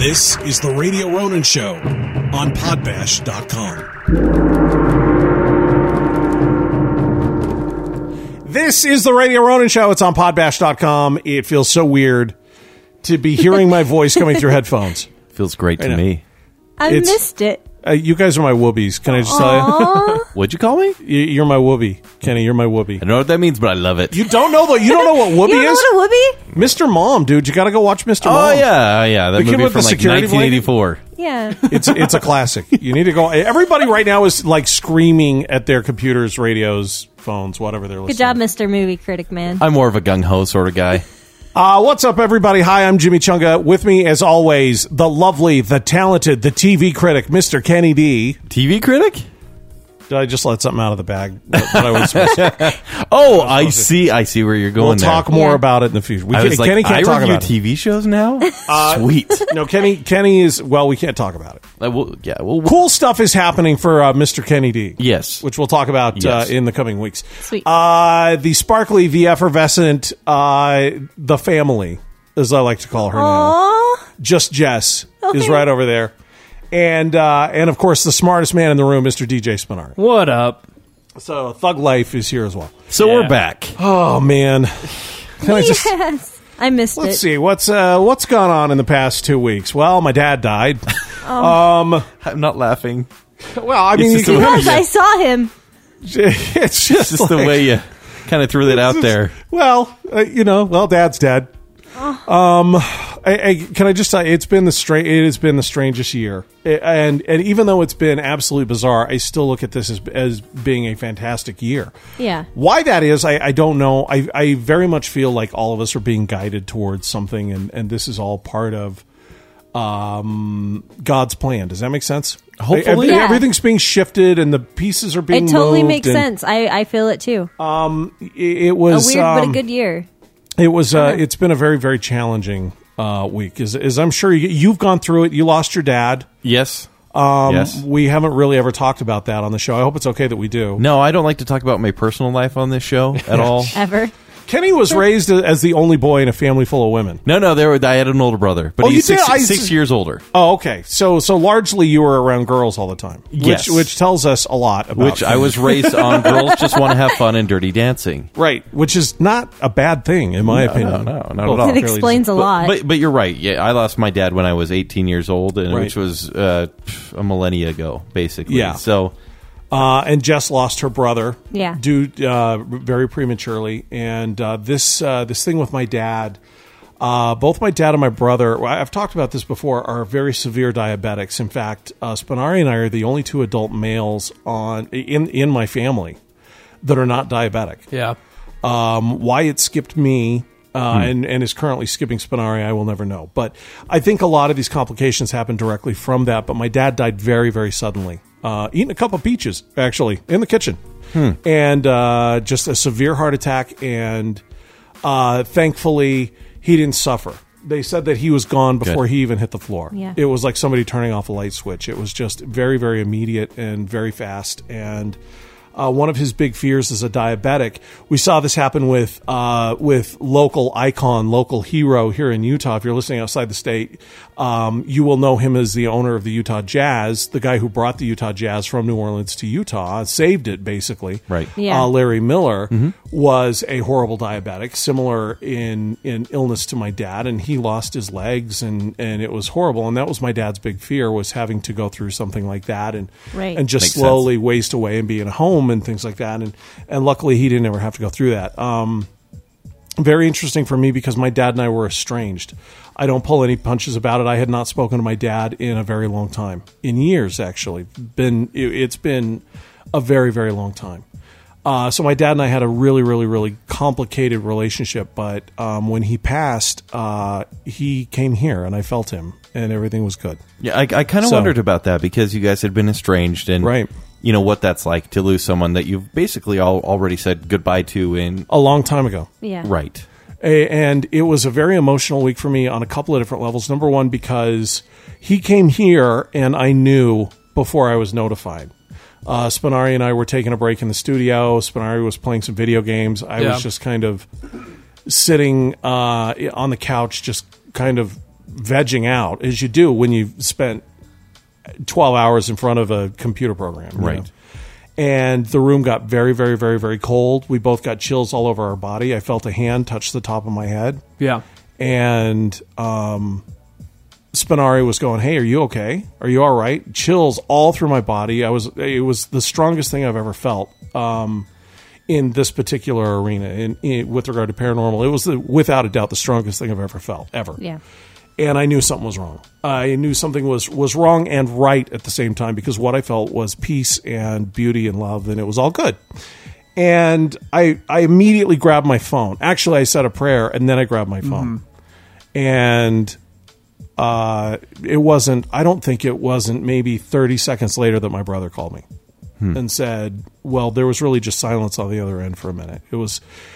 This is the Radio Ronin Show on Podbash.com. This is the Radio Ronin Show. It's on Podbash.com. It feels so weird to be hearing my voice coming through headphones. Feels great to me. I missed it. You guys are my whoobies. Can I just tell you? What'd you call me? You're my whoobie, Kenny. You're my whoobie. I don't know what that means, but I love it. You don't know what whoobie You don't is? know what a whoopee? Mr. Mom, dude. You got to go watch Mr. Mom. Oh yeah. That The kid movie with from the like security 1984. Yeah. It's a classic. You need to go. Everybody right now is like screaming at their computers, radios, phones, whatever they're listening. Good job, Mr. Movie Critic Man. I'm more of a gung ho sort of guy. What's up, everybody? Hi, I'm Jimmy Chunga. With me, as always, the lovely, the talented, the TV critic, Mr. Kenny D. TV critic? Did I just let something out of the bag that I was supposed to? I see where you're going. We'll talk more about it in the future. Kenny can't talk about it. TV shows now? Sweet. No, Kenny is, well, we can't talk about it. Cool stuff is happening for Mr. Kenny D. Yes. Which we'll talk about in the coming weeks. Sweet. The sparkly, the effervescent, the family, as I like to call her now. Just Jess is right over there. And of course, the smartest man in the room, Mr. DJ Spinari. What up? So, Thug Life is here as well. So we're back. Oh, man. Yes. I missed it. Let's see. What's gone on in the past 2 weeks? Well, my dad died. I'm not laughing. Well, I mean, I saw him. It's It's just the way you kind of threw that out there. Well, Dad's dead. Can I just tell you, it has been the strangest year, and even though it's been absolutely bizarre, I still look at this as being a fantastic year. Yeah. Why that is, I don't know. I very much feel like all of us are being guided towards something, and this is all part of God's plan. Does that make sense? Hopefully. Yeah. Everything's being shifted, and the pieces are being It totally moved, makes sense. I feel it too. It was a weird but a good year. It was. It's been a very, very challenging week. As I'm sure you've gone through it. You lost your dad. Yes. Yes. We haven't really ever talked about that on the show. I hope it's okay that we do. No, I don't like to talk about my personal life on this show at all. Ever. Kenny was raised as the only boy in a family full of women. No, I had an older brother, but he's you did? 6 years older. Oh, okay. So largely you were around girls all the time. Yes. Which tells us a lot about Which I was raised on. Girls just want to have fun and Dirty Dancing. Right. Which is not a bad thing, in my opinion. No, not at all. It explains a lot. But you're right. Yeah, I lost my dad when I was 18 years old, and Right. which was a millennia ago, basically. Yeah. So... and Jess lost her brother, Yeah. due very prematurely. And this thing with my dad, both my dad and my brother, I've talked about this before, are very severe diabetics. In fact, Spinari and I are the only two adult males in my family that are not diabetic. Yeah. Why it skipped me and is currently skipping Spinari, I will never know. But I think a lot of these complications happen directly from that. But my dad died very, very suddenly. Eating a cup of peaches, actually, in the kitchen. And just a severe heart attack. And thankfully, he didn't suffer. They said that he was gone before he even hit the floor. Yeah. It was like somebody turning off a light switch. It was just very, very immediate and very fast. And one of his big fears is a diabetic. We saw this happen with local icon, local hero here in Utah. If you're listening outside the state, you will know him as the owner of the Utah Jazz, the guy who brought the Utah Jazz from New Orleans to Utah, saved it basically. Right. Yeah. Larry Miller was a horrible diabetic, similar in illness to my dad, and he lost his legs, and it was horrible. And that was my dad's big fear, was having to go through something like that and Right. and just Makes slowly waste away and be in a home and things like that. And luckily he didn't ever have to go through that. Very interesting for me because my dad and I were estranged. I don't pull any punches about it. I had not spoken to my dad in a very long time, in years actually. It's been a very, very long time. So my dad and I had a really, really, really complicated relationship. But when he passed, he came here and I felt him and everything was good. Yeah, I kind of wondered about that because you guys had been estranged and Right. you know what that's like to lose someone that you've basically already said goodbye to in A long time ago. Yeah. right. And it was a very emotional week for me on a couple of different levels. Number one, because he came here and I knew before I was notified. Spinari and I were taking a break in the studio. Spinari was playing some video games. I was just kind of sitting on the couch, just kind of vegging out, as you do when you've spent 12 hours in front of a computer program. You Right. know? And the room got very, very, very, very cold. We both got chills all over our body. I felt a hand touch the top of my head. Yeah. And Spinari was going, "Hey, are you okay? Are you all right?" Chills all through my body. It was the strongest thing I've ever felt in this particular arena with regard to paranormal. It was without a doubt the strongest thing I've ever felt, ever. Yeah. And I knew something was wrong. I knew something was wrong and right at the same time, because what I felt was peace and beauty and love, and it was all good. And I immediately grabbed my phone. Actually, I said a prayer, and then I grabbed my phone. And it wasn't, I don't think it wasn't maybe 30 seconds later that my brother called me and said, well, there was really just silence on the other end for a minute. It was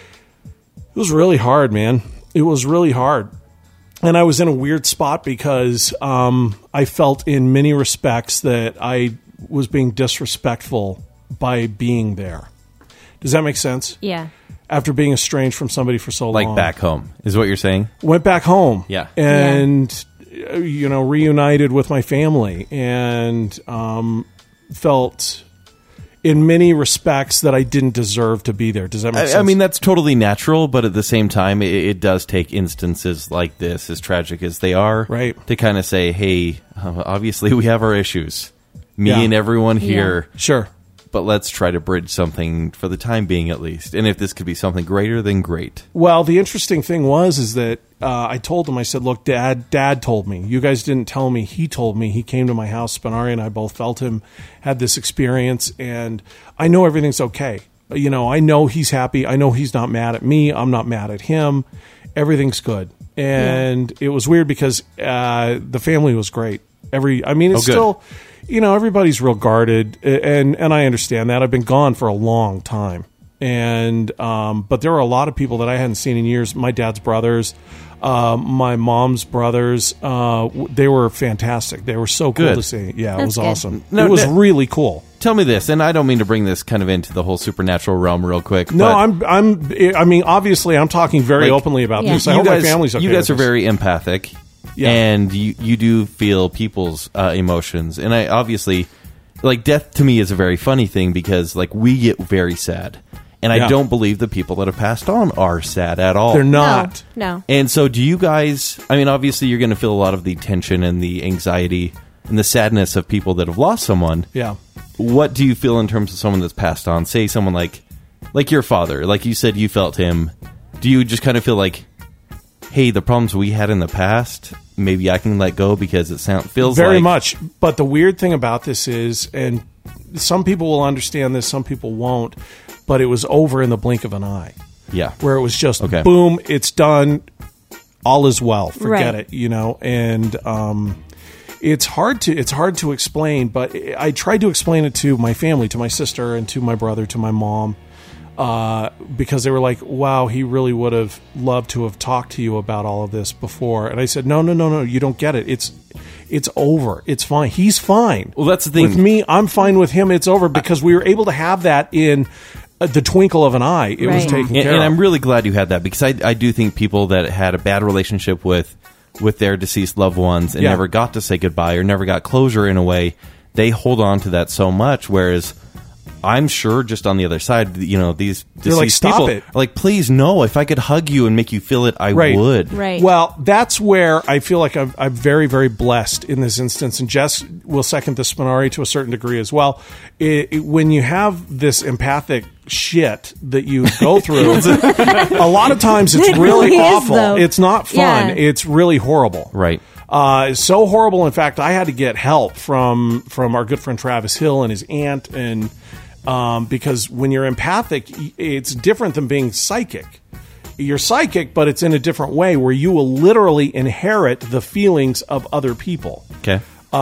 really hard, man. It was really hard. And I was in a weird spot because I felt in many respects that I was being disrespectful by being there. Does that make sense? Yeah. After being estranged from somebody for so Like long. back home is what you're saying? Went back home. Yeah. And, reunited with my family, and felt in many respects that I didn't deserve to be there. Does that make sense? I mean, that's totally natural, but at the same time, it does take instances like this, as tragic as they are, Right. to kind of say, hey, obviously we have our issues. Me Yeah. and everyone here, Sure. but let's try to bridge something for the time being at least. And if this could be something greater, then great. Well, the interesting thing is that I told him, I said, look, Dad told me. You guys didn't tell me. He told me. He came to my house. Spinari and I both felt him, had this experience, and I know everything's okay. I know he's happy. I know he's not mad at me. I'm not mad at him. Everything's good. And it was weird because the family was great. It's good. still, everybody's real guarded, and I understand that. I've been gone for a long time. And but there are a lot of people that I hadn't seen in years. My dad's brothers, my mom's brothers, they were fantastic. They were so cool Good. to see. Yeah, it That's was good. awesome. No, it was no. really cool. Tell me this, and I don't mean to bring this kind of into the whole supernatural realm real quick. No, but obviously, I'm talking very Like, openly about Yeah. this. I you hope guys, my family's okay. you guys are with this. very empathic, Yeah. and you do feel people's emotions. And I obviously, death to me is a very funny thing because we get very sad, and I Yeah. don't believe the people that have passed on are sad at all. They're not. No. And so, do you guys? I mean, obviously, you're going to feel a lot of the tension and the anxiety and the sadness of people that have lost someone. Yeah. What do you feel in terms of someone that's passed on? Say someone like your father, like you said, you felt him. Do you just kind of feel like, hey, the problems we had in the past, maybe I can let go because it feels Very like much. But the weird thing about this is, and some people will understand this, some people won't, but it was over in the blink of an eye. Yeah. Where it was just Okay. boom, it's done, all is well. Forget Right. it, and it's hard to explain, but I tried to explain it to my family, to my sister and to my brother, to my mom, because they were like, wow, he really would have loved to have talked to you about all of this before. And I said, no, you don't get it. It's over. It's fine. He's fine. Well, that's the thing. With me, I'm fine with him. It's over because we were able to have that in the twinkle of an eye. It was Right. taken and, care and of. I'm really glad you had that because I do think people that had a bad relationship with their deceased loved ones and Yeah. never got to say goodbye or never got closure in a way, they hold on to that so much. Whereas I'm sure just on the other side, these They're like, deceased "Stop people it." are like, please no, if I could hug you and make you feel it, I Right. would. Right. Well, that's where I feel like I'm very, very blessed in this instance, and Jess will second the Spinari to a certain degree as well. When you have this empathic shit that you go through, a lot of times it's It really really is, awful. though. It's not fun. Yeah. It's really horrible. Right. So horrible. In fact, I had to get help from our good friend Travis Hill and his aunt, and because when you're empathic, it's different than being psychic. You're psychic, but it's in a different way where you will literally inherit the feelings of other people. Okay.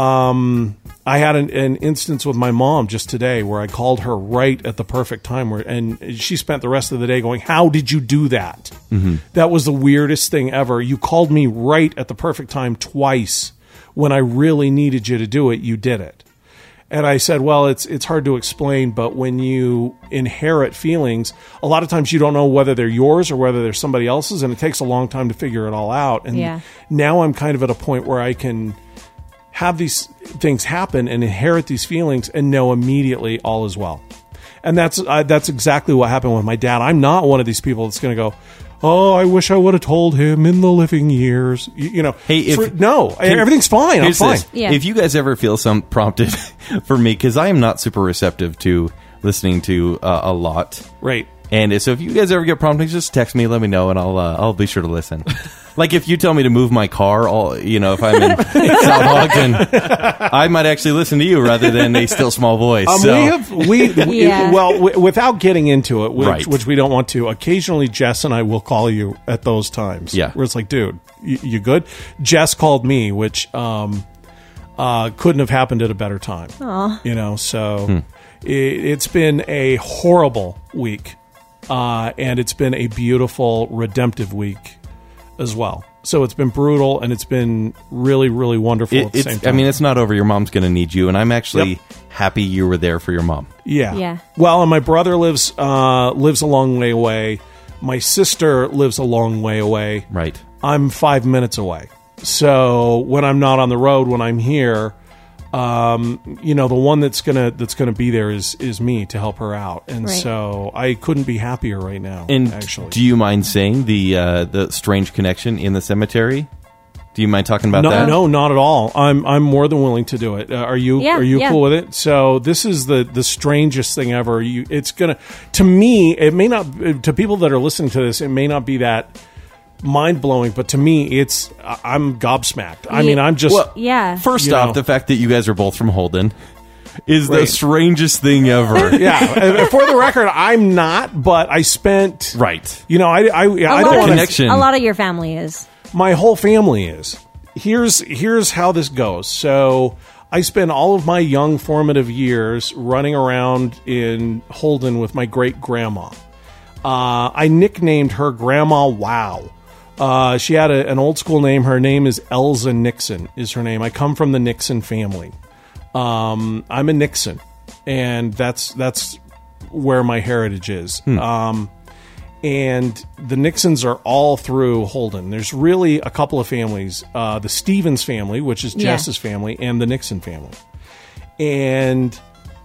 I had an instance with my mom just today where I called her right at the perfect time, and she spent the rest of the day going, "How did you do that?" Mm-hmm. That was the weirdest thing ever. You called me right at the perfect time twice when I really needed you to do it. You did it. And I said, well, it's hard to explain, but when you inherit feelings, a lot of times you don't know whether they're yours or whether they're somebody else's, and it takes a long time to figure it all out. And now I'm kind of at a point where I can have these things happen and inherit these feelings and know immediately all is well. And that's exactly what happened with my dad. I'm not one of these people that's going to go, oh, I wish I would have told him in the living years. Hey, everything's fine. I'm fine. Yeah. If you guys ever feel some prompted for me, because I am not super receptive to listening to a lot. Right. And so if you guys ever get promptings, just text me, let me know, and I'll be sure to listen. Like if you tell me to move my car, if I'm in South Ogden, I might actually listen to you rather than a still small voice. Without getting into it, Right. which we don't want to, occasionally Jess and I will call you at those times. Yeah. Where it's like, dude, you good? Jess called me, which couldn't have happened at a better time. So it's been a horrible week. And it's been a beautiful, redemptive week as well. So it's been brutal, and it's been really, really wonderful at the same time. I mean, it's not over. Your mom's going to need you, and I'm actually happy you were there for your mom. Yeah. Well, and my brother lives a long way away. My sister lives a long way away. Right. I'm 5 minutes away. So when I'm not on the road, when I'm here, the one that's gonna be there is me to help her out, and so I couldn't be happier right now. And actually, do you mind saying the strange connection in the cemetery? Do you mind talking about that? No, not at all. I'm more than willing to do it. Are you cool with it? So this is the strangest thing ever. It's gonna, to me, it may not, to people that are listening to this, it may not be that mind-blowing, but to me I'm gobsmacked. I mean, I'm just first off, the fact that you guys are both from Holden is the strangest thing ever. For the record, I'm not, but I spent I don't want connection. A lot of your family is. My whole family is. Here's how this goes. So I spent all of my young formative years running around in Holden with my great grandma. I nicknamed her Grandma Wow. She had an old school name. Her name is Elza Nixon, is her name. I come from the Nixon family. I'm a Nixon, and that's where my heritage is. And the Nixons are all through Holden. There's really a couple of families, the Stevens family, which is Jess's family, and the Nixon family. And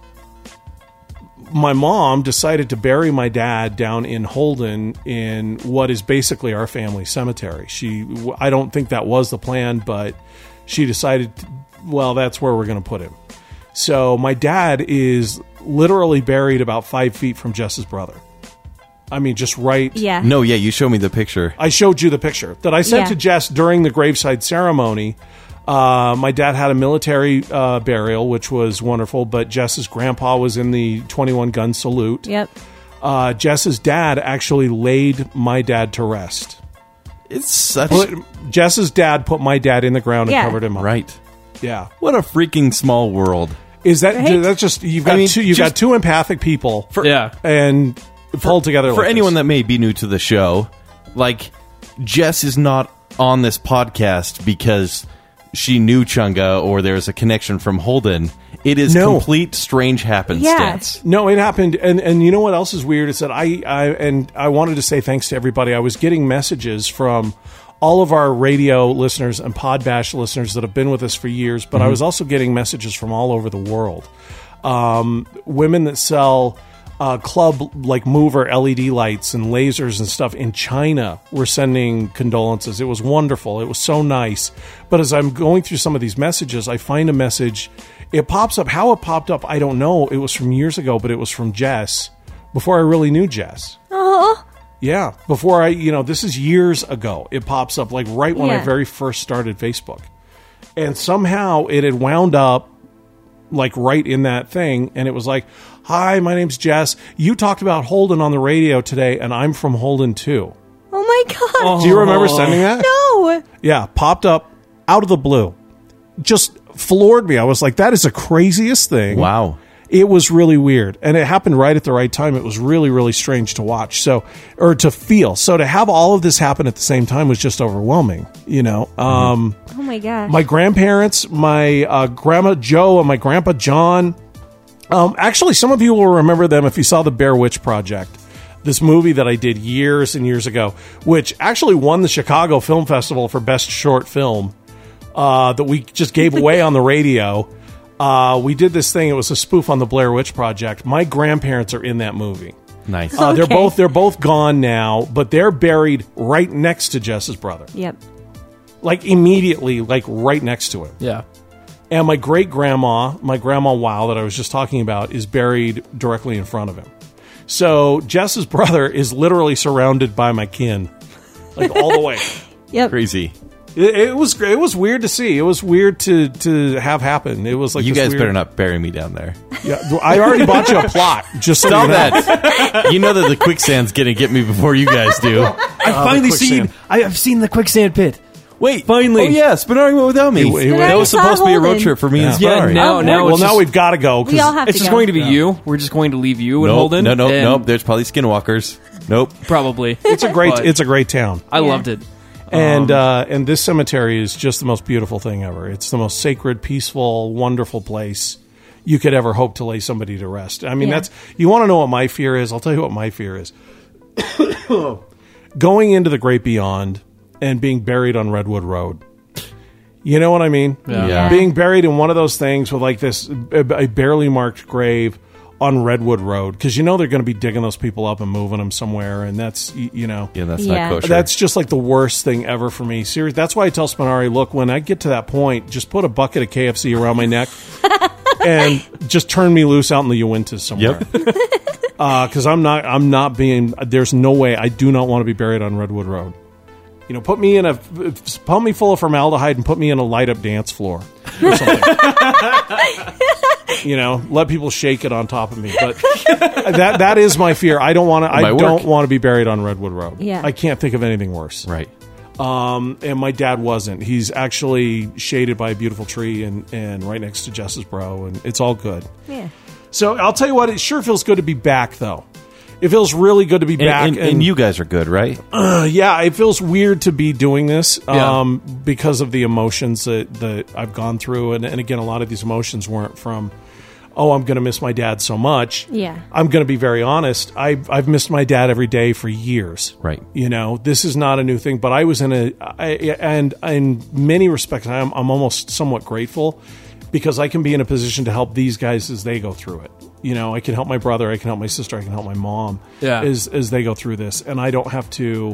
my mom decided to bury my dad down in Holden in what is basically our family cemetery. I don't think that was the plan, but she decided, that's where we're going to put him. So my dad is literally buried about 5 feet from Jess's brother. I mean, just right. Yeah. No, you showed me the picture. I showed you the picture that I sent to Jess during the graveside ceremony. My dad had a military burial, which was wonderful, but Jess's grandpa was in the 21 gun salute. Yep. Jess's dad actually laid my dad to rest. It's such... Jess's dad put my dad in the ground and covered him up. Right. Yeah. What a freaking small world. Is that that's just you've got two empathic people and pulled together for like anyone this. that may be new to the show, like Jess is not on this podcast because she knew Chunga or there's a connection from Holden. It is complete strange happenstance. No, it happened, and you know what else is weird? Is that I wanted to say thanks to everybody. I was getting messages from all of our radio listeners and Podbash listeners that have been with us for years, but I was also getting messages from all over the world. Women that sell club like mover LED lights and lasers and stuff in China were sending condolences. It was wonderful. It was so nice. But as I'm going through some of these messages, I find a message. It pops up. How it popped up, I don't know. It was from years ago, but it was from Jess before I really knew Jess. Oh. Yeah, before this is years ago. It pops up like right when I very first started Facebook. And somehow it had wound up like right in that thing. And it was like, hi, my name's Jess. You talked about Holden on the radio today, and I'm from Holden too. Oh my God. Do you remember sending that? No. Yeah, popped up out of the blue. Just floored me. I was like, that is the craziest thing. Wow. It was really weird, and it happened right at the right time. It was really, really strange to watch, or to feel. So to have all of this happen at the same time was just overwhelming, Oh my gosh. My grandparents, my grandma Joe and my grandpa John. Actually, some of you will remember them if you saw the Blair Witch Project, this movie that I did years and years ago, which actually won the Chicago Film Festival for Best Short Film, that we just gave away on the radio. We did this thing. It was a spoof on the Blair Witch Project. My grandparents are in that movie. Nice. They're both gone now, but they're buried right next to Jess's brother. Yep. Like immediately, like right next to him. Yeah. And my great-grandma, my grandma Wow that I was just talking about, is buried directly in front of him. So Jess's brother is literally surrounded by my kin, like all the way. Yep. Crazy. It was weird to see. It was weird to have happen. It was like You this guys weird, better not bury me down there. Yeah, I already bought you a plot. Just so Stop you know. that. You know that the quicksand's going to get me before you guys do. I've seen the quicksand pit. Wait. Finally. Oh, yeah. Spinari went without me. He went- That was saw supposed to be a road Holden. trip for me and Yeah, Spinari. now Well, it's now just, we've got to go. 'cause We all have it's to just go. going to be you. We're just going to leave you and Nope. Holden. No. and There's probably skinwalkers. Nope. Probably. It's a great. But It's a great town. I Yeah. loved it. And this cemetery is just the most beautiful thing ever. It's the most sacred, peaceful, wonderful place you could ever hope to lay somebody to rest. I mean, Yeah. you want to know what my fear is? I'll tell you what my fear is. Going into the great beyond and being buried on Redwood Road. You know what I mean? Yeah. Being buried in one of those things with like this a barely marked grave on Redwood Road, because they're going to be digging those people up and moving them somewhere, and that's Yeah, that's Yeah. not kosher. that's just like the worst thing ever for me. Seriously, that's why I tell Spinari, look, when I get to that point, just put a bucket of KFC around my neck and just turn me loose out in the Uintas somewhere. Yep. Because I'm not being. There's no way. I do not want to be buried on Redwood Road. Put me full of formaldehyde and put me in a light up dance floor or something. Let people shake it on top of me. But that is my fear. I don't want to. I Might work. don't want to be buried on Redwood Road. Yeah. I can't think of anything worse. Right. And my dad wasn't. He's actually shaded by a beautiful tree and right next to Jess's bro, and it's all good. Yeah. So I'll tell you what, it sure feels good to be back, though. It feels really good to be back. And you guys are good, right? Yeah, it feels weird to be doing this Yeah. because of the emotions that I've gone through. And again, a lot of these emotions weren't from, I'm going to miss my dad so much. Yeah. I'm going to be very honest. I've missed my dad every day for years. Right. This is not a new thing, but I was and in many respects, I'm almost somewhat grateful because I can be in a position to help these guys as they go through it. I can help my brother, I can help my sister, I can help my mom as they go through this. And I don't have to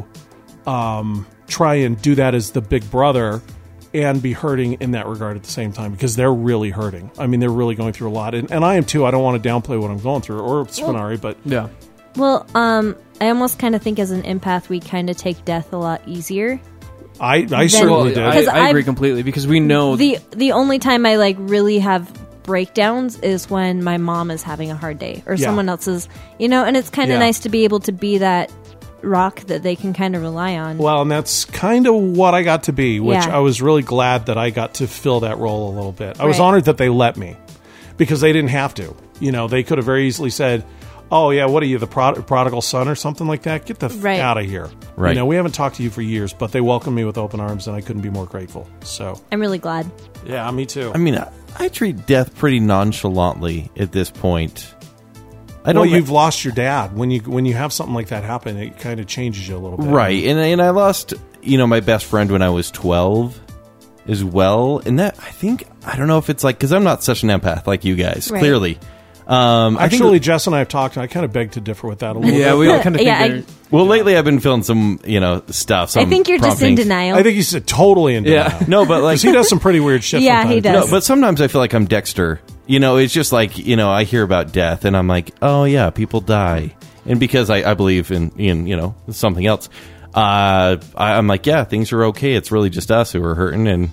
try and do that as the big brother and be hurting in that regard at the same time, because they're really hurting. I mean, they're really going through a lot. And I am too. I don't want to downplay what I'm going through, or Spinari, but Yeah. Well, I almost kind of think as an empath, we kind of take death a lot easier. I Well, certainly did. Because I agree I've- completely because we know The only time I really have breakdowns is when my mom is having a hard day or Yeah. someone else's, and it's kind of Yeah. nice to be able to be that rock that they can kind of rely on. Well, and that's kind of what I got to be, which Yeah. I was really glad that I got to fill that role a little bit. I was Right. honored that they let me, because they didn't have to. They could have very easily said, "Oh yeah, what are you, the prodigal son or something like that? Get the Right. out of here." Right. We haven't talked to you for years, but they welcomed me with open arms, and I couldn't be more grateful. So I'm really glad. yeah, me too. I mean, I treat death pretty nonchalantly at this point. I Well, don't. you've lost your dad. When you have something like that happen, it kind of changes you a little bit. Right, and I lost my best friend when I was 12 as well, and that I don't know if it's like, because I'm not such an empath like you guys, Right. clearly. Actually, Jess and I have talked, and I kind of beg to differ with that a little yeah, bit. we all kind of think Yeah, they're- well, lately I've been feeling some stuff. Some I think you're just in promptings. denial. I think he's totally in denial. Yeah. No, but like 'Cause he does some pretty weird shit. Yeah, from time he to time. does. No, but sometimes I feel like I'm Dexter. It's just like, I hear about death and I'm like, oh yeah, people die. And because I believe in something else, I'm like, yeah, things are okay. It's really just us who are hurting, and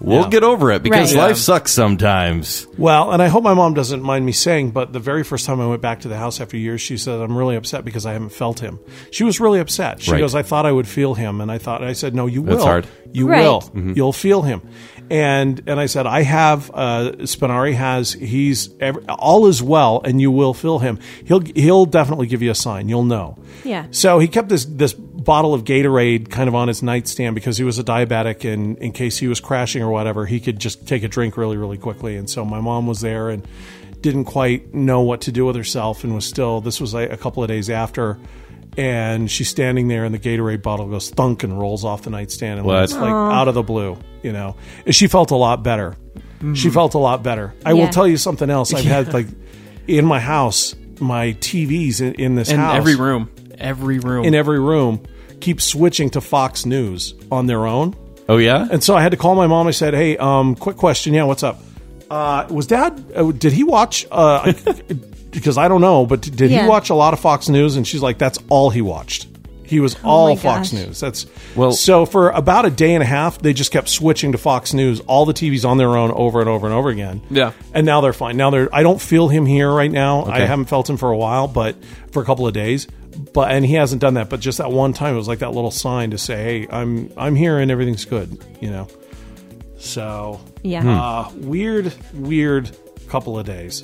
we'll get over it because Right. life sucks sometimes. Well, and I hope my mom doesn't mind me saying, but the very first time I went back to the house after years, she said, I'm really upset because I haven't felt him. She was really upset. She Right. goes, I thought I would feel him. And I said, no, you will. That's hard. You Right. will. Mm-hmm. You'll feel him. And I said, I have, Spinari has, all is well, and you will feel him. He'll definitely give you a sign. You'll know. Yeah. So he kept this bottle of Gatorade kind of on his nightstand because he was a diabetic, and in case he was crashing or whatever, he could just take a drink really, really quickly. And so my mom was there and didn't quite know what to do with herself, and this was like a couple of days after, and she's standing there and the Gatorade bottle goes thunk and rolls off the nightstand and What? it's like out of the blue, you know. And she felt a lot better. She felt a lot better. I will Yeah. tell you something else. I've had like in my house, my TVs in this In house, every room. Every room. in every room, keep switching to Fox News on their own. Oh, yeah? And so I had to call my mom. I said, hey, quick question. Yeah, what's up? Was Dad, did he watch, because I don't know, but did he Yeah. watch a lot of Fox News? And she's like, that's all he watched. He was all my Fox gosh. News. That's Well- so for about a day and a half, they just kept switching to Fox News, all the TVs on their own over and over and over again. Yeah. And now they're fine. I don't feel him here right now. I Okay. haven't felt him for a while, but for a couple of days. And he hasn't done that. But just that one time, it was like that little sign to say, hey, I'm here and everything's good, you know? So Yeah. weird couple of days.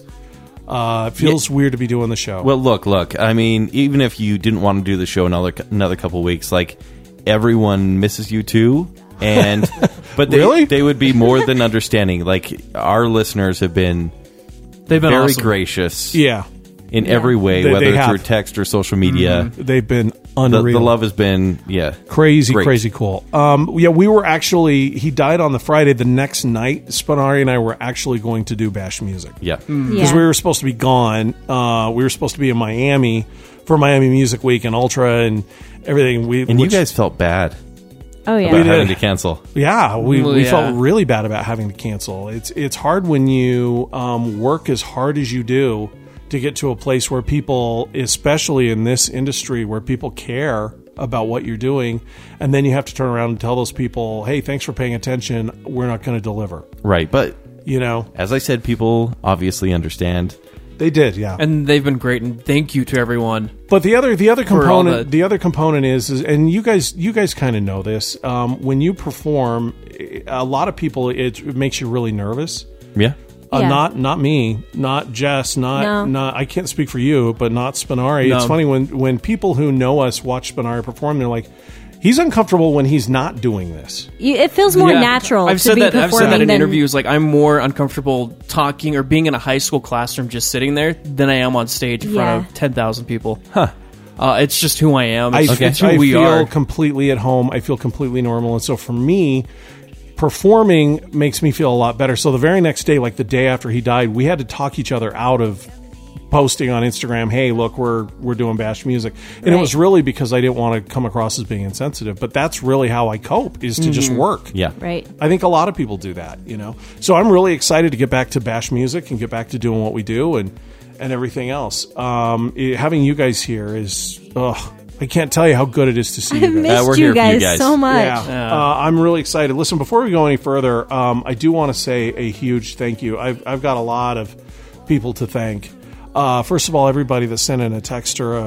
It feels weird to be doing the show. Well, look. I mean, even if you didn't want to do the show another couple weeks, like everyone misses you too. And but Really? they would be more than understanding. Like our listeners have been They've been very awesome. gracious yeah, in every way, They whether have. through text or social media. they've been The unreal. love has been Crazy, great. crazy cool. Yeah, we were actually, he died on the Friday. The next night, Spinari and I were actually going to do Bash Music. Yeah. Because we were supposed to be gone. We were supposed to be in Miami for Miami Music Week and Ultra and everything. And you guys felt bad Oh yeah. about did. having to cancel. Yeah, we Well, yeah. felt really bad about having to cancel. It's hard when you work as hard as you do to get to a place where people, especially in this industry, where people care about what you're doing, and then you have to turn around and tell those people, hey, thanks for paying attention. We're not going to deliver. Right. But You know, as I said, people obviously understand. they did, yeah. And they've been great, and thank you to everyone. But the other component, the- the other component is, and you guys kind of know this. When you perform, a lot of people, it makes you really nervous. Yeah. Yeah. Not me, not Jess, not I can't speak for you, but not Spinari. No. It's funny when people who know us watch Spinari perform, they're like, he's uncomfortable when he's not doing this. It feels more Yeah. natural. I've to said be that. I've said that performing in than- interviews. Like I'm more uncomfortable talking or being in a high school classroom, just sitting there, than I am on stage in Yeah. front of 10,000 people. It's just who I am. I, It's who I we feel are. completely at home. I feel completely normal. And so for me, performing makes me feel a lot better. So the very next day, like the day after he died, we had to talk each other out of posting on Instagram, hey, look, we're doing Bash Music. And it was really because I didn't want to come across as being insensitive. But that's really how I cope, is to just work. Yeah. Right. I think a lot of people do that, you know. So I'm really excited to get back to Bash Music and get back to doing what we do and everything else. Having you guys here is, I can't tell you how good it is to see I you guys. we're missed here you for you guys guys. so much. Yeah, I'm really excited. Listen, before we go any further, I do want to say a huge thank you. I've got a lot of people to thank. First of all, everybody that sent in a text or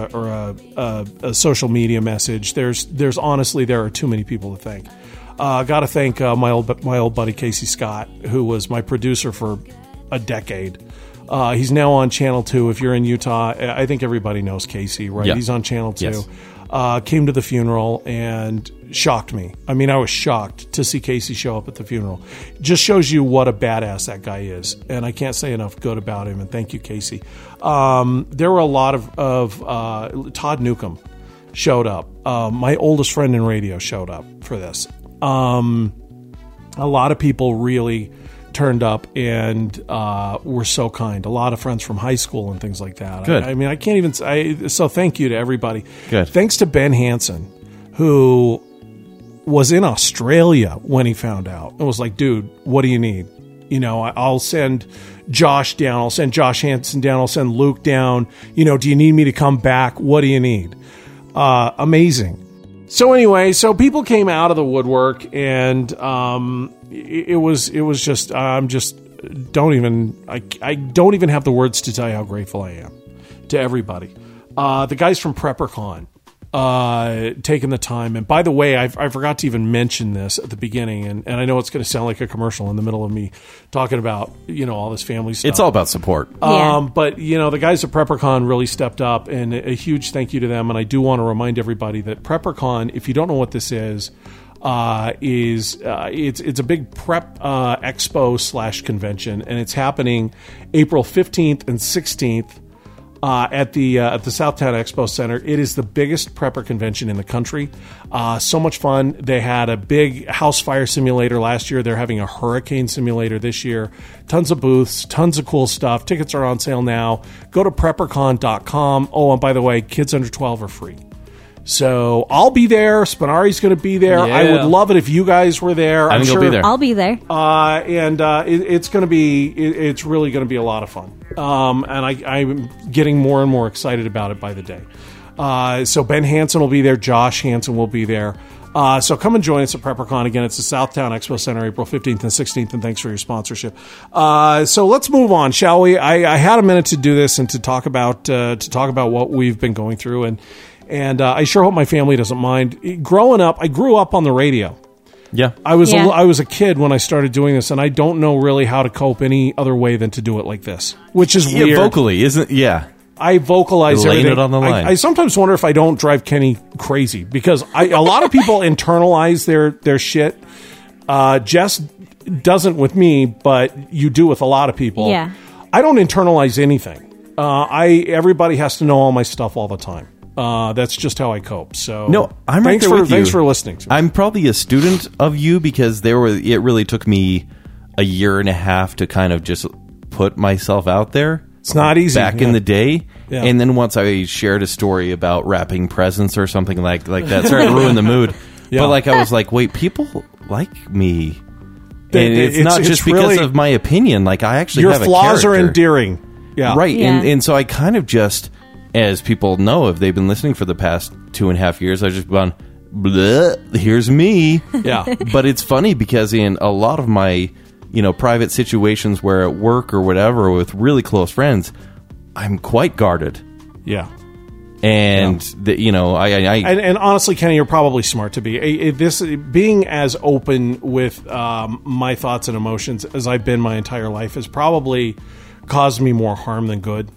a social media message. There's honestly, there are too many people to thank. Got to thank my old buddy Casey Scott, who was my producer for a decade. He's now on Channel 2. If you're in Utah, I think everybody knows Casey, right? Yeah. He's on Channel 2. Yes. Came to the funeral and shocked me. I mean, I was shocked to see Casey show up at the funeral. Just shows you what a badass that guy is. And I can't say enough good about him. And thank you, Casey. There were a lot of Todd Newcomb showed up. My oldest friend in radio showed up for this. A lot of people really turned up and were so kind. A lot of friends from high school and things like that. Good. I mean, I can't even. So thank you to everybody. Good. Thanks to Ben Hansen, who was in Australia when he found out and was like, "Dude, what do you need? You know, I'll send Josh down. I'll send Josh Hansen down. I'll send Luke down. You know, do you need me to come back? What do you need?" Amazing. So anyway, so people came out of the woodwork, and it was just I don't even have the words to tell you how grateful I am to everybody. The guys from PrepperCon taking the time, and by the way, I forgot to even mention this at the beginning, and I know it's going to sound like a commercial in the middle of me talking about all this family stuff. It's all about support. But the guys at PrepperCon really stepped up, and a huge thank you to them. And I do want to remind everybody that PrepperCon, if you don't know what this is it's a big prep expo / convention, and it's happening April 15th and 16th. At the Southtown Expo Center. It is the biggest prepper convention in the country. So much fun. They had a big house fire simulator last year. They're having a hurricane simulator this year. Tons of booths, tons of cool stuff. Tickets are on sale now. Go to preppercon.com. Oh, and by the way, kids under 12 are free. So I'll be there. Spinari's going to be there. Yeah. I would love it if you guys were there. I think you'll be there. I'll be there. It's going to be. It's really going to be a lot of fun. And I'm getting more and more excited about it by the day. So Ben Hansen will be there. Josh Hansen will be there. So come and join us at PrepperCon. Again, it's the Southtown Expo Center, April 15th and 16th, and thanks for your sponsorship. So let's move on, shall we? I had a minute to do this and to talk about what we've been going through, and I sure hope my family doesn't mind. Growing up, I grew up on the radio. Yeah. I was a kid when I started doing this, and I don't know really how to cope any other way than to do it like this, which is weird. Vocally, isn't? Yeah. I vocalize Laying everything. it on the line. I sometimes wonder if I don't drive Kenny crazy, because a lot of people internalize their shit. Jess doesn't with me, but you do with a lot of people. Yeah. I don't internalize anything. Everybody has to know all my stuff all the time. That's just how I cope. So No, I'm right there with you. Thanks for listening to me. I'm probably a student of you, because it really took me a year and a half to kind of just put myself out there. It's not easy. Back in the day. Yeah. And then once I shared a story about wrapping presents or something like that, started to ruin the mood. Yeah. But I was like, wait, people like me. And it's It's- not it's just because really- of my opinion. I actually Your have flaws a are character. endearing. Yeah. Right. Yeah. And so I kind of just, as people know, if they've been listening for the past 2.5 years, I've just gone, bleh, here's me. Yeah. But it's funny because in a lot of my, private situations where at work or whatever with really close friends, I'm quite guarded. Yeah. And, And honestly, Kenny, you're probably smart to be. This being as open with my thoughts and emotions as I've been my entire life has probably caused me more harm than good.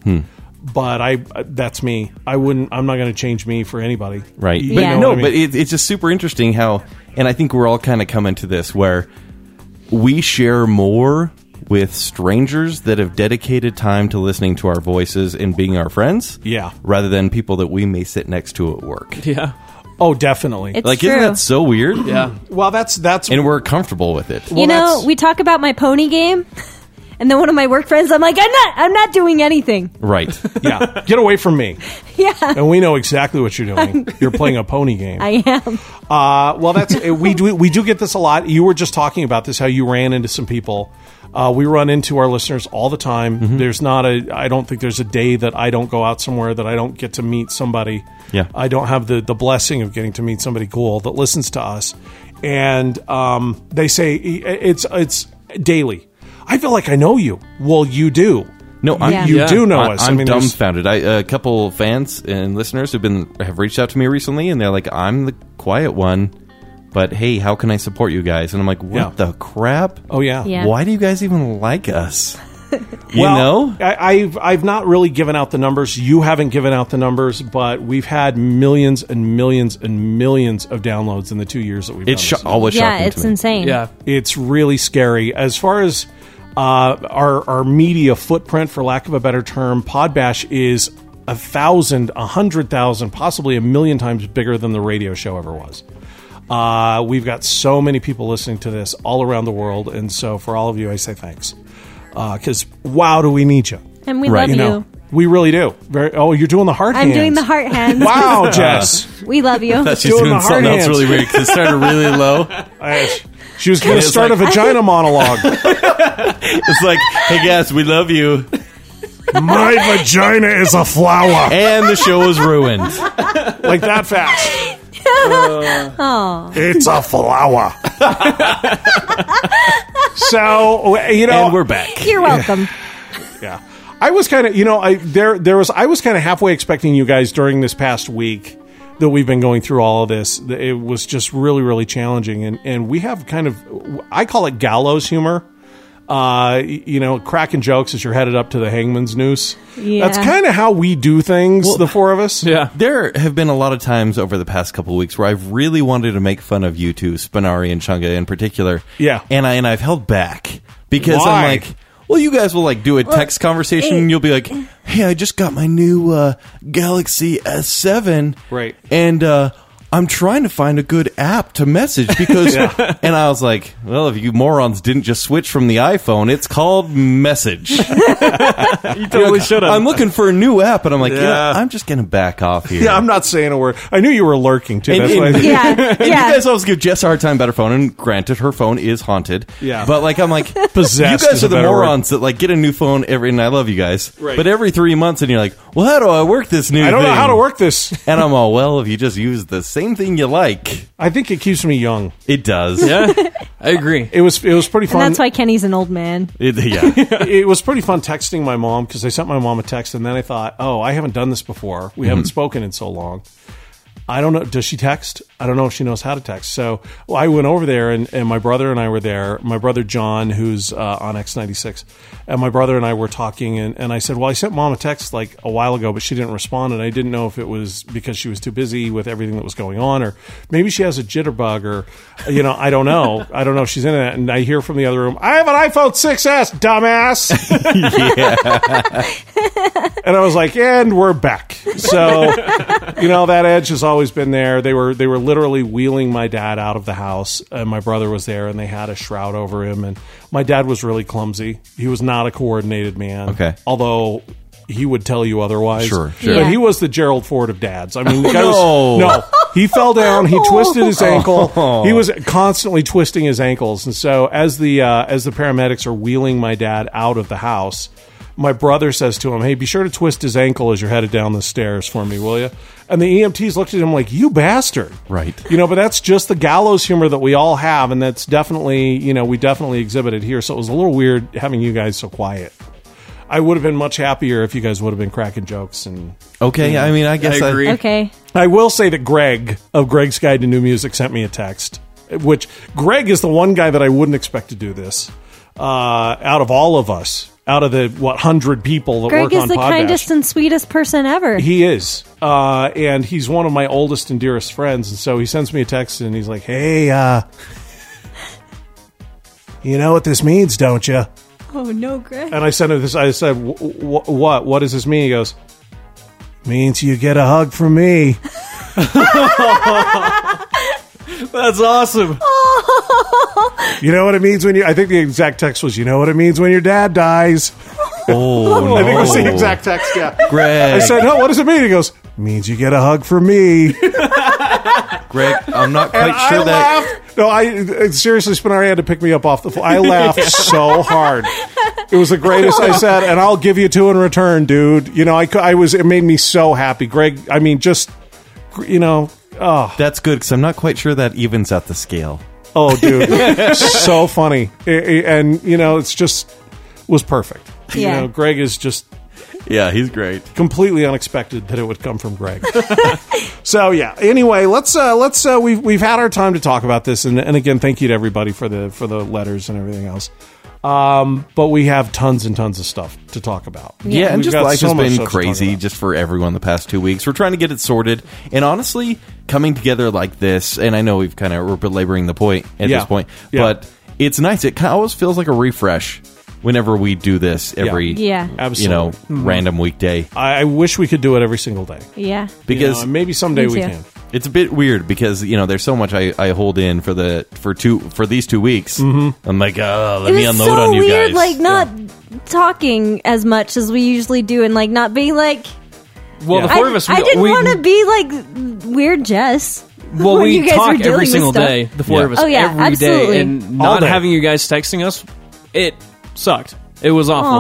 But that's me. I'm not going to change me for anybody. Right. You But know no, what I mean? but it's just super interesting how, and I think we're all kind of coming to this where we share more with strangers that have dedicated time to listening to our voices and being our friends. Yeah. Rather than people that we may sit next to at work. Yeah. Oh, definitely. It's Isn't true. that so weird? Yeah. Well, that's And we're comfortable with it. You know, we talk about my pony game, and then one of my work friends, I'm like, I'm not doing anything. Right. yeah, get away from me. Yeah, And we know exactly what you're doing. You're playing a pony game. I am. Well, that's we do get this a lot. You were just talking about this, how you ran into some people. We run into our listeners all the time. Mm-hmm. I don't think there's a day that I don't go out somewhere that I don't get to meet somebody. Yeah. I don't have the blessing of getting to meet somebody cool that listens to us. And they say it's daily. I feel like I know you. Well, you do. No, Yeah. You do know us. I'm I mean, there's- dumbfounded. A couple fans and listeners have reached out to me recently, and they're like, "I'm the quiet one, but hey, how can I support you guys?" And I'm like, "What Yeah. the crap? Oh yeah. Yeah. Why do you guys even like us?" Well, I've not really given out the numbers. You haven't given out the numbers, but we've had millions and millions and millions of downloads in the 2 years that we've It's done this. always Yeah, shocking it's to me. insane. Yeah. It's really scary. As far as our media footprint, for lack of a better term, Podbash is 1,000, 100,000, possibly 1,000,000 times bigger than the radio show ever was. We've got so many people listening to this all around the world, and so for all of you, I say thanks. Because wow, do we need you? And we Right. love You you. know, we really do. You're doing the heart I'm hands. doing the heart hands. Wow, Jess. We love you. She's Doing doing the something hard else hands. really weird because it started really low. She was going to It's start like- a vagina monologue. It's like, "Hey guys, we love you," My vagina is a flower. and the show was ruined. Like that fast. It's a flower. So, And we're back. You're welcome. yeah. I was kind of, I was kind of halfway expecting you guys during this past week that we've been going through all of this. It was just really, really challenging. And we have kind of, I call it gallows humor. Cracking jokes as you're headed up to the hangman's noose. Yeah. That's kind of how we do things, the four of us. Yeah. There have been a lot of times over the past couple of weeks where I've really wanted to make fun of you two, Spinari and Chunga in particular. Yeah. And I've held back because Why? I'm like, well, you guys will like do a text conversation and you'll be like, hey, I just got my new Galaxy S7. Right. And I'm trying to find a good app to message because, and I was like, well, if you morons didn't just switch from the iPhone, it's called Message. You totally should have. I'm looking for a new app, and I'm like, Yeah. I'm just going to back off here. Yeah, I'm not saying a word. I knew you were lurking, too. And- That's why I and- Yeah. And you Yeah. guys always give Jess a hard time about her phone, and granted, her phone is haunted. Yeah. But, like, I'm like, Possessed you guys is are a the better word. morons that, like, get a new phone and I love you guys. Right. But every 3 months, and you're like, well, how do I work this new thing? I don't know how to work this. And I'm all, well, if you just use the same thing you like, I think it keeps me young. it does. Yeah, I agree. It was pretty And fun. that's why Kenny's an old man. Yeah. It was pretty fun texting my mom because I sent my mom a text and then I thought, oh, I haven't done this before. We haven't spoken in so long. I don't know. Does she text? I don't know if she knows how to text. So I went over there and my brother and I were there. My brother John, who's on X96, and my brother and I were talking. And I said, well, I sent mom a text like a while ago, but she didn't respond. And I didn't know if it was because she was too busy with everything that was going on, or maybe she has a jitterbug, or I don't know. I don't know if she's in it. And I hear from the other room, I have an iPhone 6S, dumbass. And I was like, and we're back. So, that edge has always been there. They were literally wheeling my dad out of the house, and my brother was there, and they had a shroud over him. And my dad was really clumsy. He was not a coordinated man. Okay. Although he would tell you otherwise. Sure. Yeah. But he was the Gerald Ford of dads. I mean, the guy no. no. He fell down. He twisted his ankle. He was constantly twisting his ankles. And so as the paramedics are wheeling my dad out of the house, my brother says to him, hey, be sure to twist his ankle as you're headed down the stairs for me, will you? And the EMTs looked at him like, you bastard. Right. But that's just the gallows humor that we all have, and that's definitely, we definitely exhibit it here. So it was a little weird having you guys so quiet. I would have been much happier if you guys would have been cracking jokes. And Okay, I mean, I guess I agree. Okay. I will say that Greg of Greg's Guide to New Music sent me a text, which Greg is the one guy that I wouldn't expect to do this out of all of us. Out of the 100 people that Greg work is on the Podbash. kindest and sweetest person ever. He is. And he's one of my oldest and dearest friends. And so he sends me a text and he's like, hey, you know what this means, don't you? Oh, no, Greg. And I sent him this. I said, what? What does this mean? He goes, means you get a hug from me. That's awesome. You know what it means when I think the exact text was, you know what it means when your dad dies. Oh, no. I think it was the exact text, yeah. Greg. I said, no, what does it mean? He goes, means you get a hug from me. Greg, I'm not quite And sure I that... laughed. No, I seriously, Spinari had to pick me up off the floor. I laughed so hard. It was the greatest. I said, and I'll give you 2 in return, dude. It made me so happy. Greg, I mean, just, oh. That's good, because I'm not quite sure that evens out the scale. Oh, dude. So funny. And, it's just, was perfect. Yeah. Greg is just Yeah, he's great. completely unexpected that it would come from Greg. So yeah. Anyway, let's we've had our time to talk about this, and again, thank you to everybody for the letters and everything else. But we have tons and tons of stuff to talk about. Yeah, and We've just got life so has much been stuff to talk crazy about. just for everyone the past 2 weeks. We're trying to get it sorted, and honestly, coming together like this, and I know we're belaboring the point at Yeah. this point, Yeah. but it's nice. It kind of always feels like a refresh whenever we do this every Yeah. Absolutely. random weekday. I wish we could do it every single day. Yeah. Because Maybe someday Me we too. can. it's a bit weird because there's so much I hold in for these 2 weeks. Mm-hmm. I'm like, let It me was unload so on you weird, guys. like not talking as much as we usually do, and like not being like. Well, the Yeah. four of us, I didn't want to be like weird Jess. Well, when we you guys were talk dealing every with single stuff. day. The four Yeah. of us, Oh, yeah, every day, absolutely. and All not day. having you guys texting us, it sucked. It was awful.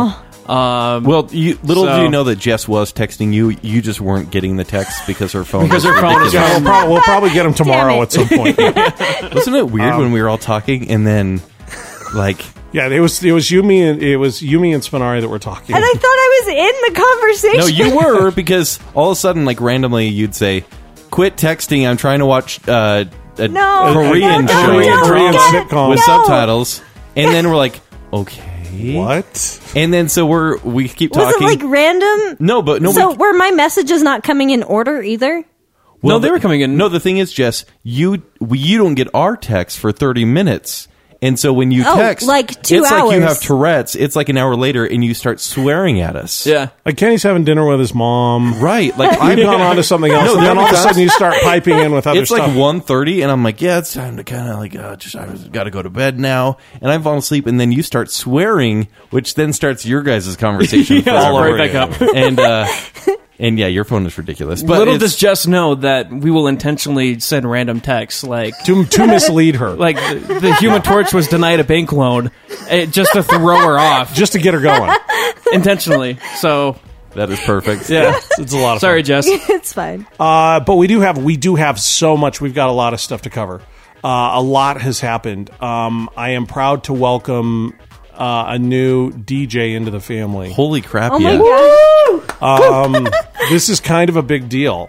Well, little So- do you know that Jess was texting you. You just weren't getting the text because her phone. Because was her phone is ridiculous. Yeah, we'll probably get him tomorrow Damn it. at some point. Wasn't it weird when we were all talking and then, like, Yeah, it was Yumi and Spinari that were talking. And I thought I was in the conversation. no, you were because all of a sudden, like, randomly, you'd say, "Quit texting. I'm trying to watch a No, Korean no, show no, Korean no, sitcom. with no. subtitles," and then we're like, "Okay, What? And then so we keep Was it talking. like random? no, but no. So were my messages not coming in order either? Well, No, they were coming in. No, the thing is, Jess, you don't get our text for 30 minutes. And so when you Oh, text, like 2 it's like you hours. have Tourette's. It's like an hour later, and you start swearing at us. Yeah. Like Kenny's having dinner with his mom. Right. Like I've gone on to something else, No, and then all of a because- sudden you start piping in with other it's stuff. like 1:30, and I'm like, yeah, it's time to kind of like, I got to go to bed now. And I'm falling asleep, and then you start swearing, which then starts your guys' conversation Yeah, all right over back again. up. And yeah, your phone is ridiculous. But Little it's- does Jess know that we will intentionally send random texts like to mislead her, like the Human Torch was denied a bank loan just to throw her off just to get her going. intentionally. So that is perfect. yeah, It's a lot of sorry, fun. Jess. It's fine. But we do have so much. We've got a lot of stuff to cover. A lot has happened. I am proud to welcome a new DJ into the family. Holy crap! Oh yeah. my god! This is kind of a big deal.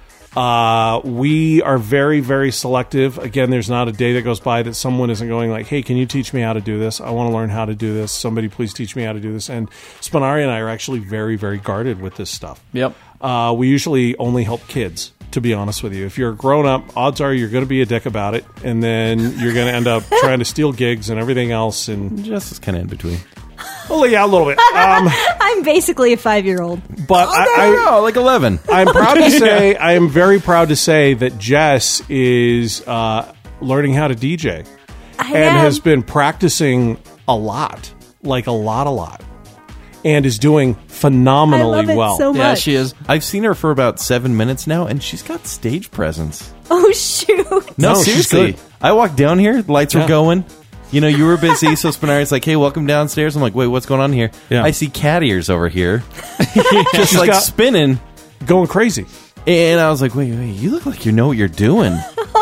We are very, very selective. Again, there's not a day that goes by that someone isn't going like, hey, can you teach me how to do this? I want to learn how to do this. Somebody please teach me how to do this. And Spinari and I are actually very, very guarded with this stuff. Yep. We usually only help kids, to be honest with you. If you're a grown-up, odds are you're going to be a dick about it, and then you're going to end up trying to steal gigs and everything else. And Jess is kind of in between. well, yeah, a little bit. I'm basically a 5-year-old. But Oh, like 11. I'm proud to say, I am very proud to say that Jess is learning how to DJ I and am. has been practicing a lot, like a lot, and is doing I phenomenally love it well. so much. Yeah, she is. I've seen her for about 7 minutes now, and she's got stage presence. Oh shoot! No, she's seriously. good. I walked down here, the lights Yeah. were going. You know, you were busy, so Spinari's like, hey, welcome downstairs. I'm like, wait, what's going on here? Yeah. I see cat ears over here. Just She's like got- spinning. Going crazy. And I was like, wait, you look like you know what you're doing.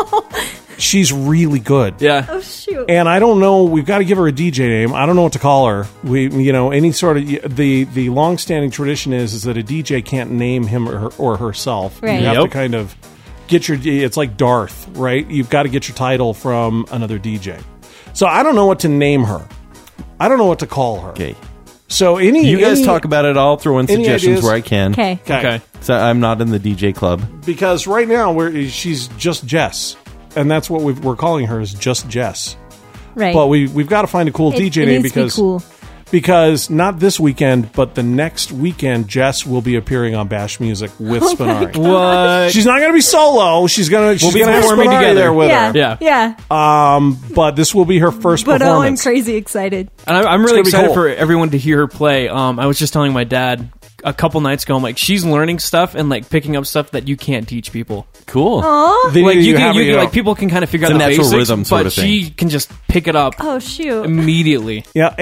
She's really good. Yeah. Oh shoot! And I don't know. We've got to give her a DJ name. I don't know what to call her. Any sort of the long-standing tradition is that a DJ can't name him or herself. Right. You have to Yep. kind of get your. It's like Darth, right? You've got to get your title from another DJ. So I don't know what to name her. I don't know what to call her. Okay. So You guys talk about it. I'll throw in any suggestions ideas? where I can. Okay. Okay. So I'm not in the DJ club. Because right now she's just Jess, and that's what we're calling her is just Jess. Right. But we've got to find a cool It- DJ it name needs to be because cool. because not this weekend, but the next weekend, Jess will be appearing on Bash Music with Spinari. What? She's not going to be solo. She's going to be have performing Spinari together. there with yeah. her. Yeah. Yeah. But this will be her first But oh, I'm performance. crazy excited. And I'm really gonna be excited cool. for everyone to hear her play. I was just telling my dad a couple nights ago, I'm like, she's learning stuff and like picking up stuff that you can't teach people. Cool. They Like need you to can, have you it, can know. like people can kind of figure It's out a the natural basics, rhythm sort but of thing. she can just pick it up Oh shoot! immediately. Yeah,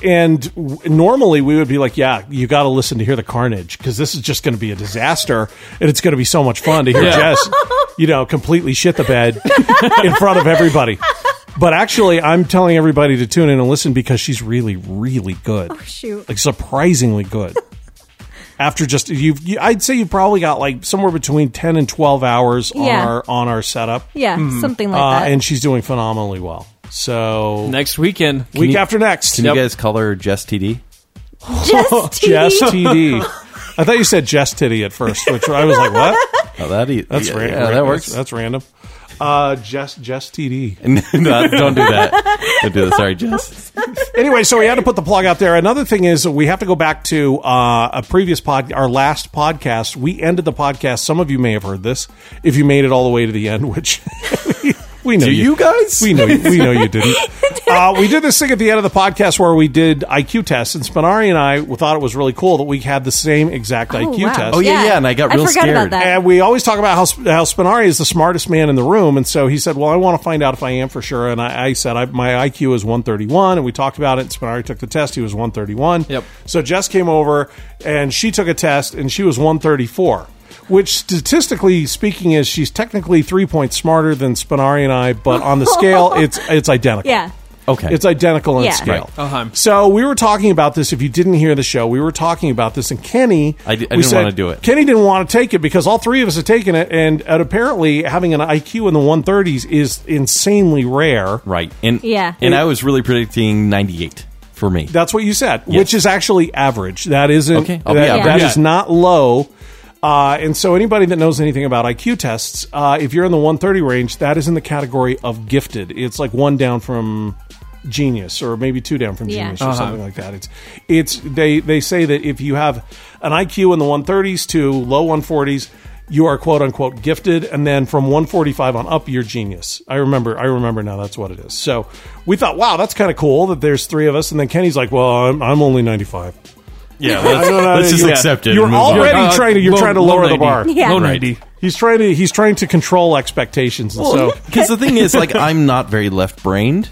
normally we would be like, yeah, you got to listen to hear the carnage because this is just going to be a disaster, and it's going to be so much fun to hear Yeah. Jess, completely shit the bed in front of everybody. But actually, I'm telling everybody to tune in and listen because she's really, really good. Shoot. Like surprisingly good. After just I'd say you've probably got like somewhere between 10 and 12 hours Yeah. on our setup, Yeah, something like that. and she's doing phenomenally well. So Next weekend. week after next, Can Yep. you guys call her Jess TD? Just Jess TD. I thought you said Jess Titty at first, which I was like, what? Oh, That's yeah, random. Yeah, that works. That's random. Jess TD. No, don't do that. Don't do that. Sorry, Jess. Anyway, so we had to put the plug out there. Another thing is we have to go back to a previous our last podcast. We ended the podcast. Some of you may have heard this if you made it all the way to the end, which We know Do you guys? We know you didn't. We did this thing at the end of the podcast where we did IQ tests, and Spinari and I thought it was really cool that we had the same exact IQ wow. test. Oh, yeah, and I got real forgot scared. about that. And we always talk about how Spinari is the smartest man in the room, and so he said, well, I want to find out if I am for sure. And I said, my IQ is 131, and we talked about it, and Spinari took the test. He was 131. Yep. So Jess came over, and she took a test, and she was 134. Which, statistically speaking, is she's technically 3 points smarter than Spinari and I, but on the scale, it's identical. Yeah. Okay. It's identical in Yeah. scale. Right. Uh-huh. So we were talking about this. If you didn't hear the show, we were talking about this, and Kenny, I didn't we said- wanna do it. Kenny didn't want to take it because all three of us had taken it, and apparently having an IQ in the 130s is insanely rare. Right. And Yeah. and I was really predicting 98 for me. That's what you said, Yes. which is actually average. That isn't. Okay, I'll be that, average. that Yeah. is not low. And so anybody that knows anything about IQ tests, if you're in the 130 range, that is in the category of gifted. It's like one down from genius, or maybe two down from Yeah. genius, or something like that. They say that if you have an IQ in the 130s to low 140s, you are quote unquote gifted, and then from 145 on up, you're genius. I remember now. That's what it is. So we thought, wow, that's kind of cool that there's three of us, and then Kenny's like, well, I'm only 95. Yeah, let's just accept it. You're and move on. already trying to lower the bar. Yeah. Low Right. 90. He's trying to control expectations, and so Because the thing is, like, I'm not very left-brained.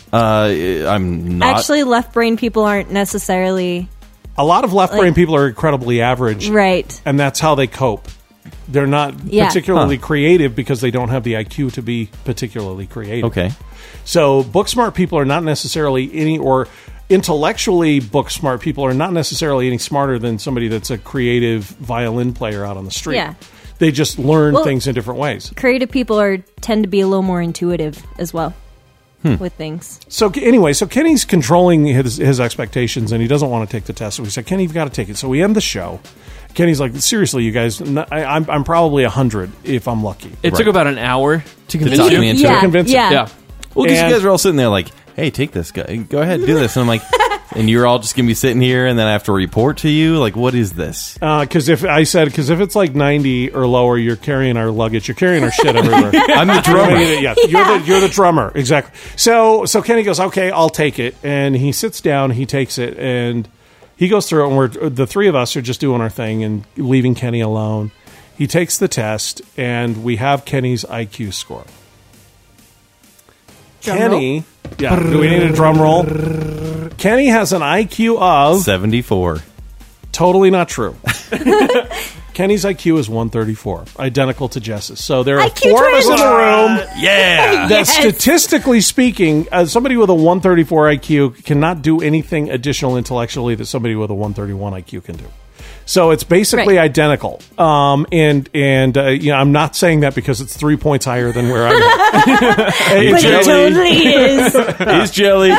I'm not. Actually, left brain people aren't necessarily a lot of left brain people are incredibly average, right. and that's how they cope. They're not Yeah. particularly creative because they don't have the IQ to be particularly creative. Okay. So book smart people are not necessarily or intellectually book smart people are not necessarily any smarter than somebody that's a creative violin player out on the street. Yeah. They just learn Well- things in different ways. Creative people tend to be a little more intuitive as well with things. So anyway, Kenny's controlling his expectations, and he doesn't want to take the test. So we said, Kenny, you've got to take it. So we end the show. Kenny's like, seriously, you guys, I'm probably 100 if I'm lucky. It took about an hour to convince talk you. me into yeah, convince him. yeah. Yeah. Well, because And- you guys are all sitting there like, hey, take this guy. Go ahead, do this. And I'm like, and you're all just going to be sitting here, and then I have to report to you? Like, what is this? Because if it's like 90 or lower, you're carrying our luggage. You're carrying our shit everywhere. I'm the drummer. Yeah, you're the drummer, exactly. So Kenny goes, okay, I'll take it, and he sits down, he takes it, and he goes through it, and the three of us are just doing our thing and leaving Kenny alone. He takes the test, and we have Kenny's IQ score. Kenny, yeah, do we need a drum roll? Kenny has an IQ of 74. totally not true. Kenny's IQ is 134, identical to Jess's. So there are IQ four of us in twins. the room. Yeah. That statistically speaking, somebody with a 134 IQ cannot do anything additional intellectually that somebody with a 131 IQ can do. So it's basically Right. identical. And I'm not saying that because it's 3 points higher than where I'm at. But it totally is. He's jelly.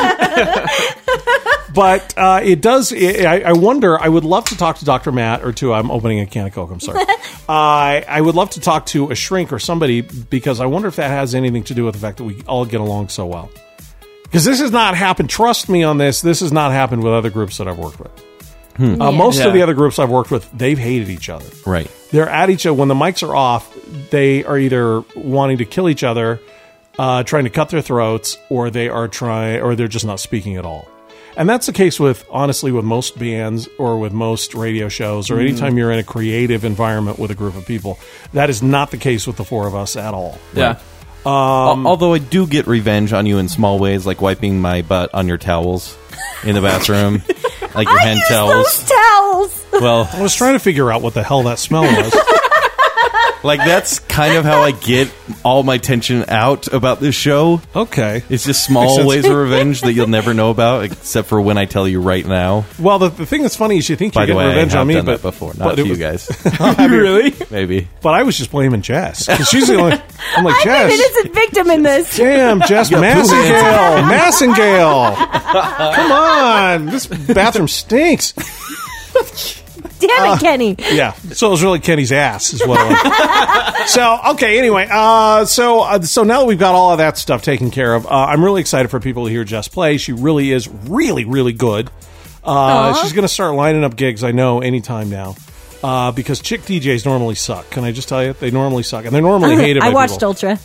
But it does. I wonder. I would love to talk to Dr. Matt or to. I'm opening a can of Coke. I'm sorry. I would love to talk to a shrink or somebody because I wonder if that has anything to do with the fact that we all get along so well. Because this has not happened. Trust me on this. This has not happened with other groups that I've worked with. Most of the other groups I've worked with, they've hated each other. Right. They're at each other when the mics are off. They are either wanting to kill each other, trying to cut their throats, or they're just not speaking at all. And that's the case honestly with most bands or with most radio shows or anytime you're in a creative environment with a group of people. That is not the case with the four of us at all. Yeah. Although I do get revenge on you in small ways, like wiping my butt on your towels in the bathroom, like your hand towels. Those towels. Well, I was trying to figure out what the hell that smell was. like that's kind of how I get all my tension out about this show. Okay. It's just Makes small sense. ways of revenge that you'll never know about, except for when I tell you right now. Well, the thing that's funny is you think By you're the getting way, revenge I have on me, done but that before, but not it to you was- guys. Really? Maybe. But I was just blaming Jess because she's the only. I'm like, I'm Jess. an innocent victim in this. Damn, Jess Massengale. Come on. This bathroom stinks. Damn it, Kenny. Yeah. So it was really Kenny's ass is what it was. So, okay, anyway. So now that we've got all of that stuff taken care of, I'm really excited for people to hear Jess play. She really is really, really good. She's going to start lining up gigs, I know, anytime now. Because chick DJs normally suck. Can I just tell you? They normally suck. And they're normally hated by I watched people. Ultra.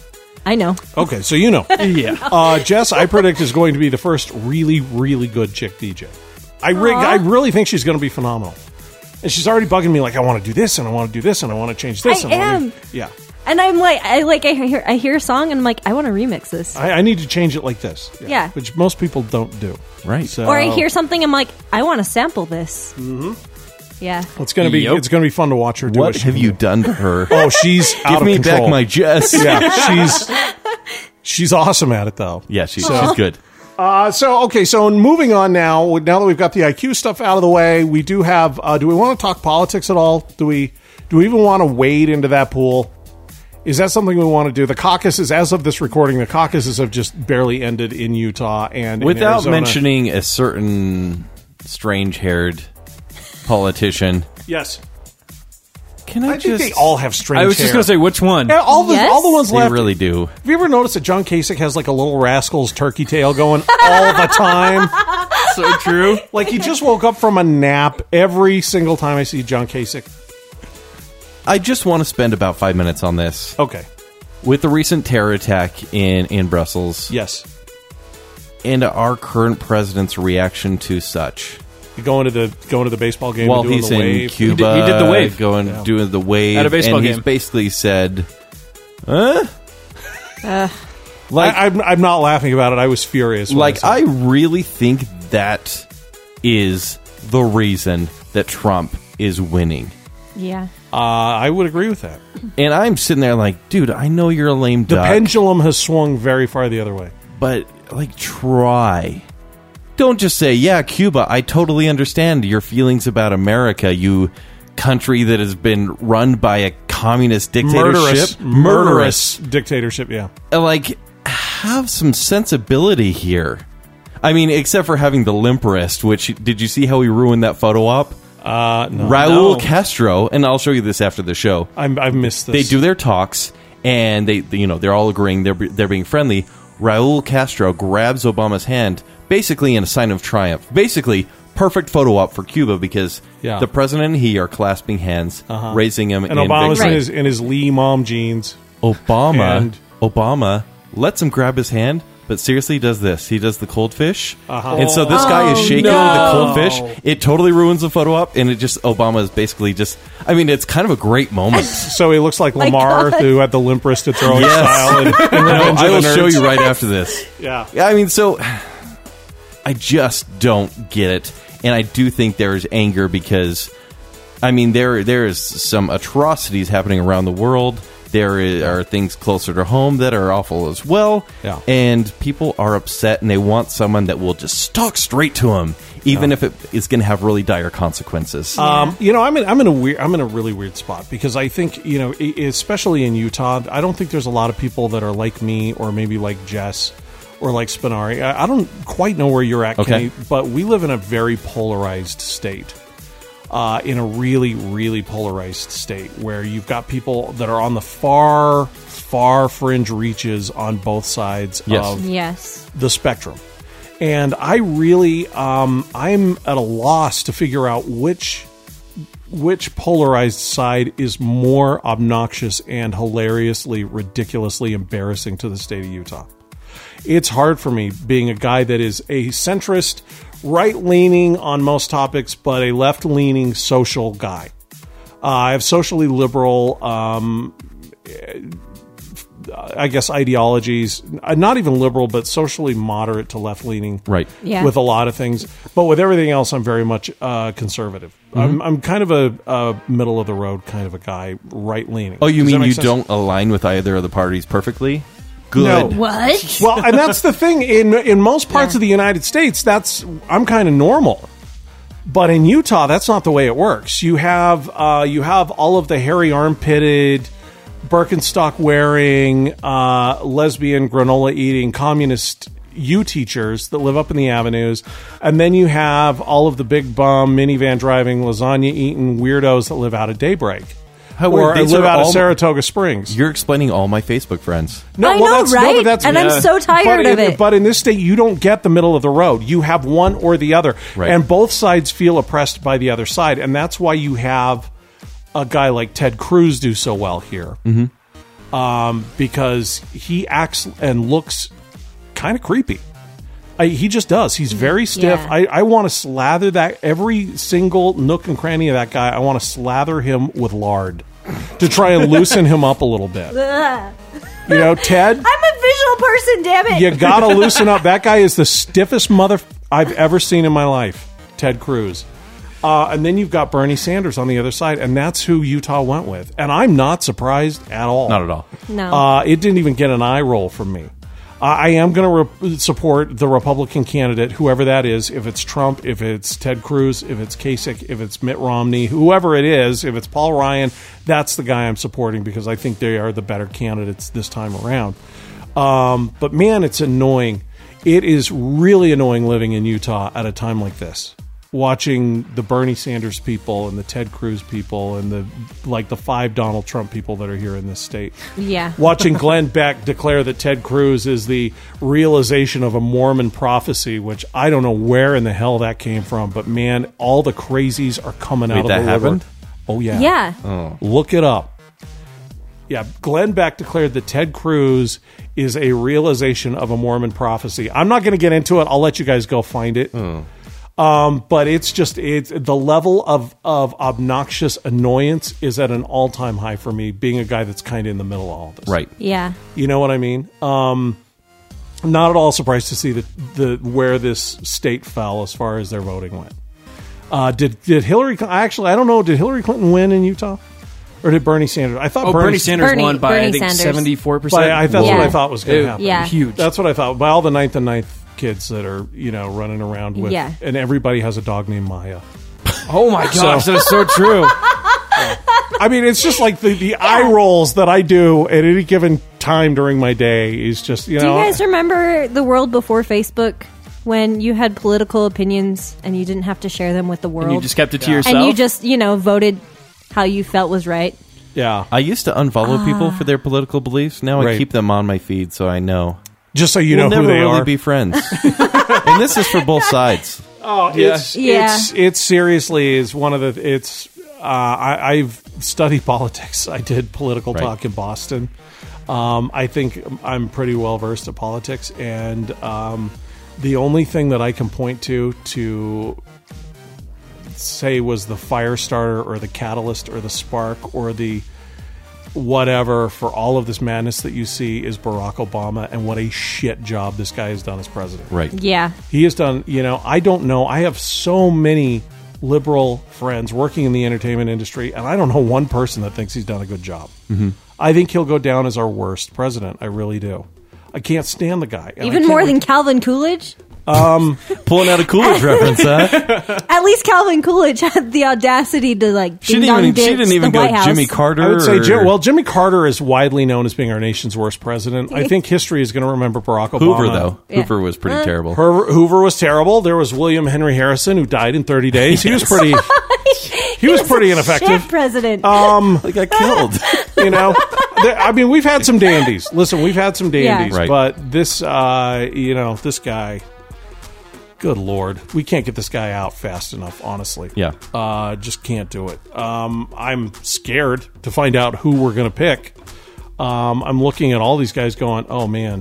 I know. Okay, so you know. Yeah. Jess, I predict, is going to be the first really, really good chick DJ. I really think she's going to be phenomenal. And she's already bugging me like, I want to do this, and I want to do this, and I want to change this. I and am. Yeah. And I'm like, I hear a song, and I'm like, I want to remix this. I need to change it like this. Yeah. Which most people don't do. Right. So, Or I hear something, I'm like, I want to sample this. Mm-hmm. Yeah. it's going to be Yep. it's going to be fun to watch her do What she have can you do. done to her? Oh, she's out Give of me control. back my Jess. Yeah, she's awesome at it though. Yeah, she's good. So moving on now that we've got the IQ stuff out of the way, we do have do we want to talk politics at all? Do we even want to wade into that pool? Is that something we want to do? The caucuses, as of this recording, the caucuses have just barely ended in Utah and in Without Arizona. mentioning a certain strange-haired politician, Yes. can I I, think just... they all have strange I was just hair. going to say, which one? Yeah, all the Yes? ones They left. really do. Have you ever noticed that John Kasich has like a little rascal's turkey tail going all the time? So true. Like he just woke up from a nap every single time I see John Kasich. I just want to spend about 5 minutes on this. Okay. With the recent terror attack in Brussels Yes. and our current president's reaction to such. You going to the baseball game While and doing he's the in wave. Cuba, He did the wave. doing the wave. At a baseball and he's game. basically said, huh? I'm not laughing about it. I was furious. when Like, saw I it. really think that is the reason that Trump is winning. Yeah. I would agree with that. And I'm sitting there like, dude, I know you're a lame The duck, pendulum has swung very far the other way. but, like, try. Don't just say, yeah, Cuba, I totally understand your feelings about America, you country that has been run by a communist dictatorship. Murderous dictatorship, yeah. Like, have some sensibility here. I mean, except for having the limp wrist, which, did you see how he ruined that photo op? No. Raul No. Castro, and I'll show you this after the show. I've missed this. They do their talks, and they're all agreeing, they're being friendly. Raul Castro grabs Obama's hand, basically in a sign of triumph. Basically, perfect photo op for Cuba because Yeah. the president and he are clasping hands, raising him, And in Obama's victory. in his Lee mom jeans. Obama And- lets him grab his hand, but seriously does this. He does the cold fish. Uh-huh. And so this guy is shaking no. the cold fish. It totally ruins the photo op, and it just, Obama is basically just, I mean, it's kind of a great moment. So he looks like My Lamar, God. who had the limp wristed throwing Yes. style. And Revenge I of will the show Nerds. you right after this. Yeah. Yeah, I mean, so I just don't get it, and I do think there is anger because, I mean, there is some atrocities happening around the world. Are things closer to home that are awful as well, Yeah. and people are upset, and they want someone that will just talk straight to them, even if it is going to have really dire consequences. I'm in a really weird spot because I think, especially in Utah, I don't think there's a lot of people that are like me or maybe like Jess or like Spinari. I don't quite know where you're at, Okay. Kenny, but we live in a very polarized state. In a really, really polarized state where you've got people that are on the far, far fringe reaches on both sides Yes. of Yes. the spectrum. And I really, I'm at a loss to figure out which polarized side is more obnoxious and hilariously, ridiculously embarrassing to the state of Utah. It's hard for me being a guy that is a centrist, right-leaning on most topics, but a left-leaning social guy. I have socially liberal, I guess, ideologies. Not even liberal, but socially moderate to left-leaning. Right. Yeah. With a lot of things. But with everything else, I'm very much conservative. I'm kind of a middle-of-the-road kind of a guy, right-leaning. Oh, you Does that mean make you sense? don't align with either of the parties perfectly? Good. No. What? Well, and that's the thing. In most parts of the United States, I'm kind of normal. But in Utah, that's not the way it works. You have all of the hairy armpitted, Birkenstock wearing, lesbian, granola eating, communist U teachers that live up in the avenues, and then you have all of the big bum, minivan driving, lasagna eating weirdos that live out of Daybreak. How Or weird. These live are out of all- Saratoga Springs. You're explaining all my Facebook friends. No, I well, know, that's, right? No, but that's, And I'm so tired of it. But in this state, you don't get the middle of the road. You have one or the other. Right. And both sides feel oppressed by the other side. And that's why you have a guy like Ted Cruz do so well here. Mm-hmm. because he acts and looks kind of creepy. He just does. He's very stiff. Yeah. I want to slather that every single nook and cranny of that guy. I want to slather him with lard to try and loosen him up a little bit. You know, Ted, I'm a visual person, damn it. you gotta loosen up. That guy is the stiffest mother I've ever seen in my life, Ted Cruz. And then you've got Bernie Sanders on the other side, and that's who Utah went with. And I'm not surprised at all. Not at all. No. It didn't even get an eye roll from me. I am going to support the Republican candidate, whoever that is, if it's Trump, if it's Ted Cruz, if it's Kasich, if it's Mitt Romney, whoever it is, if it's Paul Ryan, that's the guy I'm supporting because I think they are the better candidates this time around. But man, it's annoying. It is really annoying living in Utah at a time like this. Watching the Bernie Sanders people and the Ted Cruz people and the 5 Donald Trump people that are here in this state. Yeah. Watching Glenn Beck declare that Ted Cruz is the realization of a Mormon prophecy, which I don't know where in the hell that came from, but man, all the crazies are coming out of the that woodwork. happened? Oh yeah. Yeah. Look it up. Yeah, Glenn Beck declared that Ted Cruz is a realization of a Mormon prophecy. I'm not going to get into it. I'll let you guys go find it. But it's the level of obnoxious annoyance is at an all-time high for me, being a guy that's kind of in the middle of all this. Right. Yeah. You know what I mean? Not at all surprised to see where this state fell as far as their voting went. Did Hillary? Actually, I don't know. Did Hillary Clinton win in Utah, or did Bernie Sanders? I thought Bernie Sanders won by Bernie I think Sanders. 74%. That's Yeah. what I thought was going to happen. Yeah. Huge. That's what I thought. By all the 9th and 9th kids that are running around with, Yeah. and everybody has a dog named Maya. Oh my gosh, that is so true. I mean, it's just like the eye rolls that I do at any given time during my day is just, Do you guys remember the world before Facebook when you had political opinions and you didn't have to share them with the world? And you just kept it to yourself. And you just, voted how you felt was right. yeah. I used to unfollow people for their political beliefs. Now Right. I keep them on my feed so I know. Just so you We'll know who never they really are. be friends. And this is for both sides. Oh, Yeah. it's seriously is one of the I've studied politics. I did political Right. talk in Boston. I think I'm pretty well versed at politics, and the only thing that I can point to say was the fire starter or the catalyst or the spark or the whatever for all of this madness that you see is Barack Obama, and what a shit job this guy has done as president. Right. Yeah. He has done, I don't know. I have so many liberal friends working in the entertainment industry, and I don't know one person that thinks he's done a good job. Mm-hmm. I think he'll go down as our worst president. I really do. I can't stand the guy. And I Even can't more wait than Calvin Coolidge? Pulling out a Coolidge reference, huh? At least Calvin Coolidge had the audacity to She didn't even go Jimmy Carter. I would say, or Jimmy Carter is widely known as being our nation's worst president. I think history is going to remember Barack Obama. Hoover, though. Yeah. Hoover was pretty terrible. Hoover was terrible. There was William Henry Harrison, who died in 30 days. He was pretty. He was pretty ineffective. Shit president. They got killed. I mean, we've had some dandies. Listen, we've had some dandies, Yeah. Right. but this, this guy. Good Lord, we can't get this guy out fast enough. Honestly, Yeah. just can't do it. I'm scared to find out who we're going to pick. I'm looking at all these guys, going, "Oh man,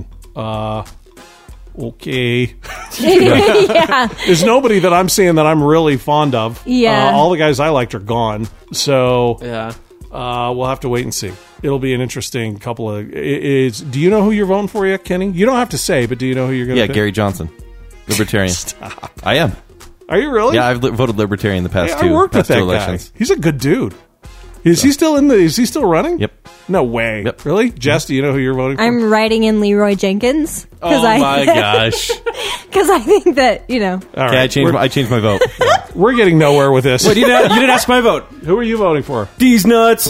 okay." Yeah. There's nobody that I'm seeing that I'm really fond of. Yeah. All the guys I liked are gone. So Yeah. we'll have to wait and see. It'll be an interesting couple of. Do you know who you're voting for yet, Kenny? You don't have to say, but do you know who you're going to? Yeah, Gary Johnson. Libertarian. Stop. I am. Are you really? Yeah, I've voted Libertarian the past Hey, I worked with two that elections. guy. He's a good dude. Is he still Is he still running? Yep. No way. Yep. Really, Jess? Do you know who you're voting for? I'm writing in Leroy Jenkins. Oh my gosh. Because I think that, All Okay, right, I changed my vote. we're getting nowhere with this. Wait, you didn't ask my vote. Who are you voting for? These nuts.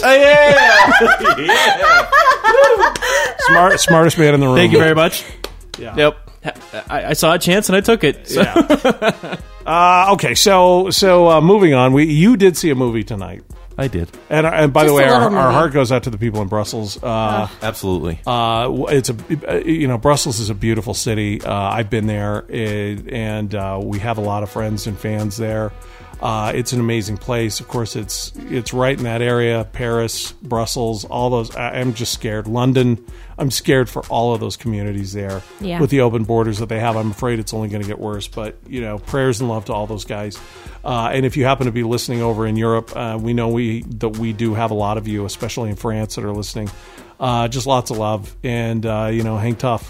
Smartest man in the room. Thank you very much. Yeah. Yep. I saw a chance and I took it. So. Yeah. Okay, so moving on. You did see a movie tonight, I did. and by the Just way, a little our movie. heart goes out to the people in Brussels. Absolutely. It's Brussels is a beautiful city. I've been there, and we have a lot of friends and fans there. It's an amazing place. Of course, it's right in that area. Paris, Brussels, all those. I'm just scared. London, I'm scared for all of those communities there. Yeah. With the open borders that they have, I'm afraid it's only going to get worse. But, prayers and love to all those guys. And if you happen to be listening over in Europe, we know that we do have a lot of you, especially in France, that are listening. Just lots of love. And, hang tough.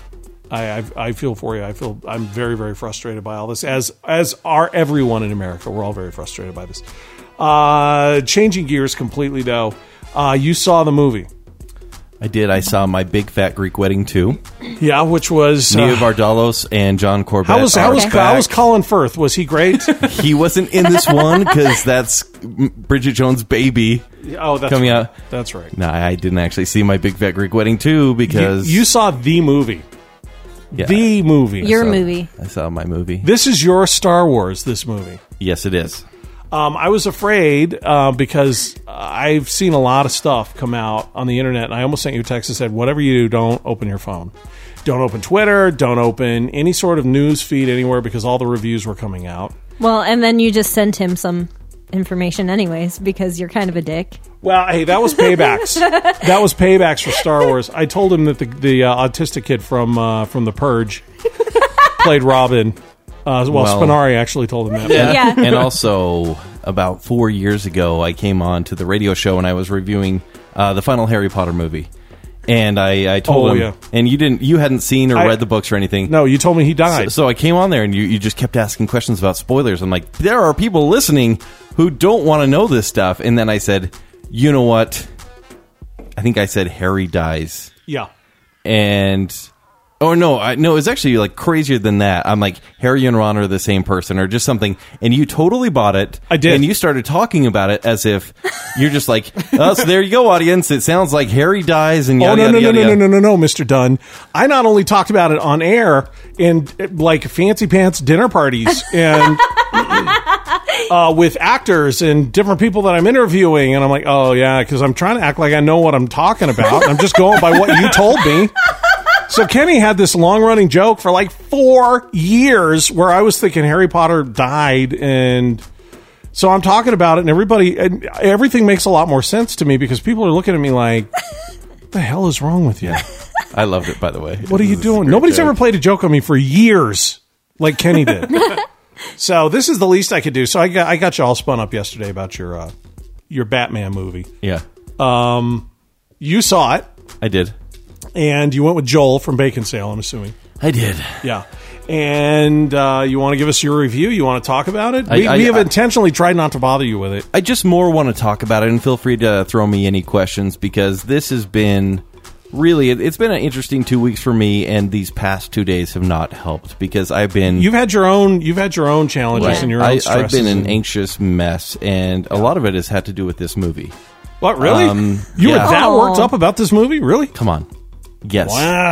I feel for you. I'm very, very frustrated by all this, as are everyone in America. We're all very frustrated by this. Changing gears completely, though. You saw the movie. I did. I saw My Big Fat Greek Wedding 2. Yeah, which was Nia Vardalos and John Corbett. How was Colin Firth? Was he great? He wasn't in this one because that's Bridget Jones' baby. Oh, that's coming right. out. That's right. No, I didn't actually see My Big Fat Greek Wedding 2 because you saw the movie. Yeah. The movie. Your movie. I saw my movie. This is your Star Wars, this movie. Yes, it is. I was afraid because I've seen a lot of stuff come out on the internet, and I almost sent you a text that said, whatever you do, don't open your phone. Don't open Twitter. Don't open any sort of news feed anywhere because all the reviews were coming out. Well, and then you just sent him some information anyways because you're kind of a dick. Well, hey, that was paybacks. That was paybacks for Star Wars. I told him that the autistic kid from The Purge played Robin. Spinari actually told him that. Yeah. And also, about 4 years ago, I came on to the radio show and I was reviewing the final Harry Potter movie. And I told him, and you hadn't seen or read the books or anything. No, you told me he died. So I came on there and you just kept asking questions about spoilers. I'm like, there are people listening who don't want to know this stuff. And then I said, you know what? I think I said Harry dies. Yeah. And... Oh, no, it's actually like crazier than that. I'm like, Harry and Ron are the same person or just something. And you totally bought it. I did. And you started talking about it as if you're just like, oh, so there you go, audience. It sounds like Harry dies and yada, yada, yada. No, Mr. Dunn. I not only talked about it on air in like fancy pants dinner parties and with actors and different people that I'm interviewing. And I'm like, oh, yeah, because I'm trying to act like I know what I'm talking about. I'm just going by what you told me. So Kenny had this long-running joke for like 4 years where I was thinking Harry Potter died, and so I'm talking about it, and everything makes a lot more sense to me because people are looking at me like, what the hell is wrong with you? I loved it, by the way. What are you doing? Nobody's ever played a joke on me for years like Kenny did. So this is the least I could do. So I got you all spun up yesterday about your Batman movie. Yeah. You saw it. I did. And you went with Joel from Bacon Sale, I'm assuming. I did. Yeah. And you want to give us your review? You want to talk about it? We have intentionally tried not to bother you with it. I just more want to talk about it, and feel free to throw me any questions, because this has been... Really, it's been an interesting 2 weeks for me, and these past 2 days have not helped because I've been... You've had your own challenges and your own stresses. I've been an anxious mess, and a lot of it has had to do with this movie. What, really? You were that worked up about this movie? Really? Come on. Yes.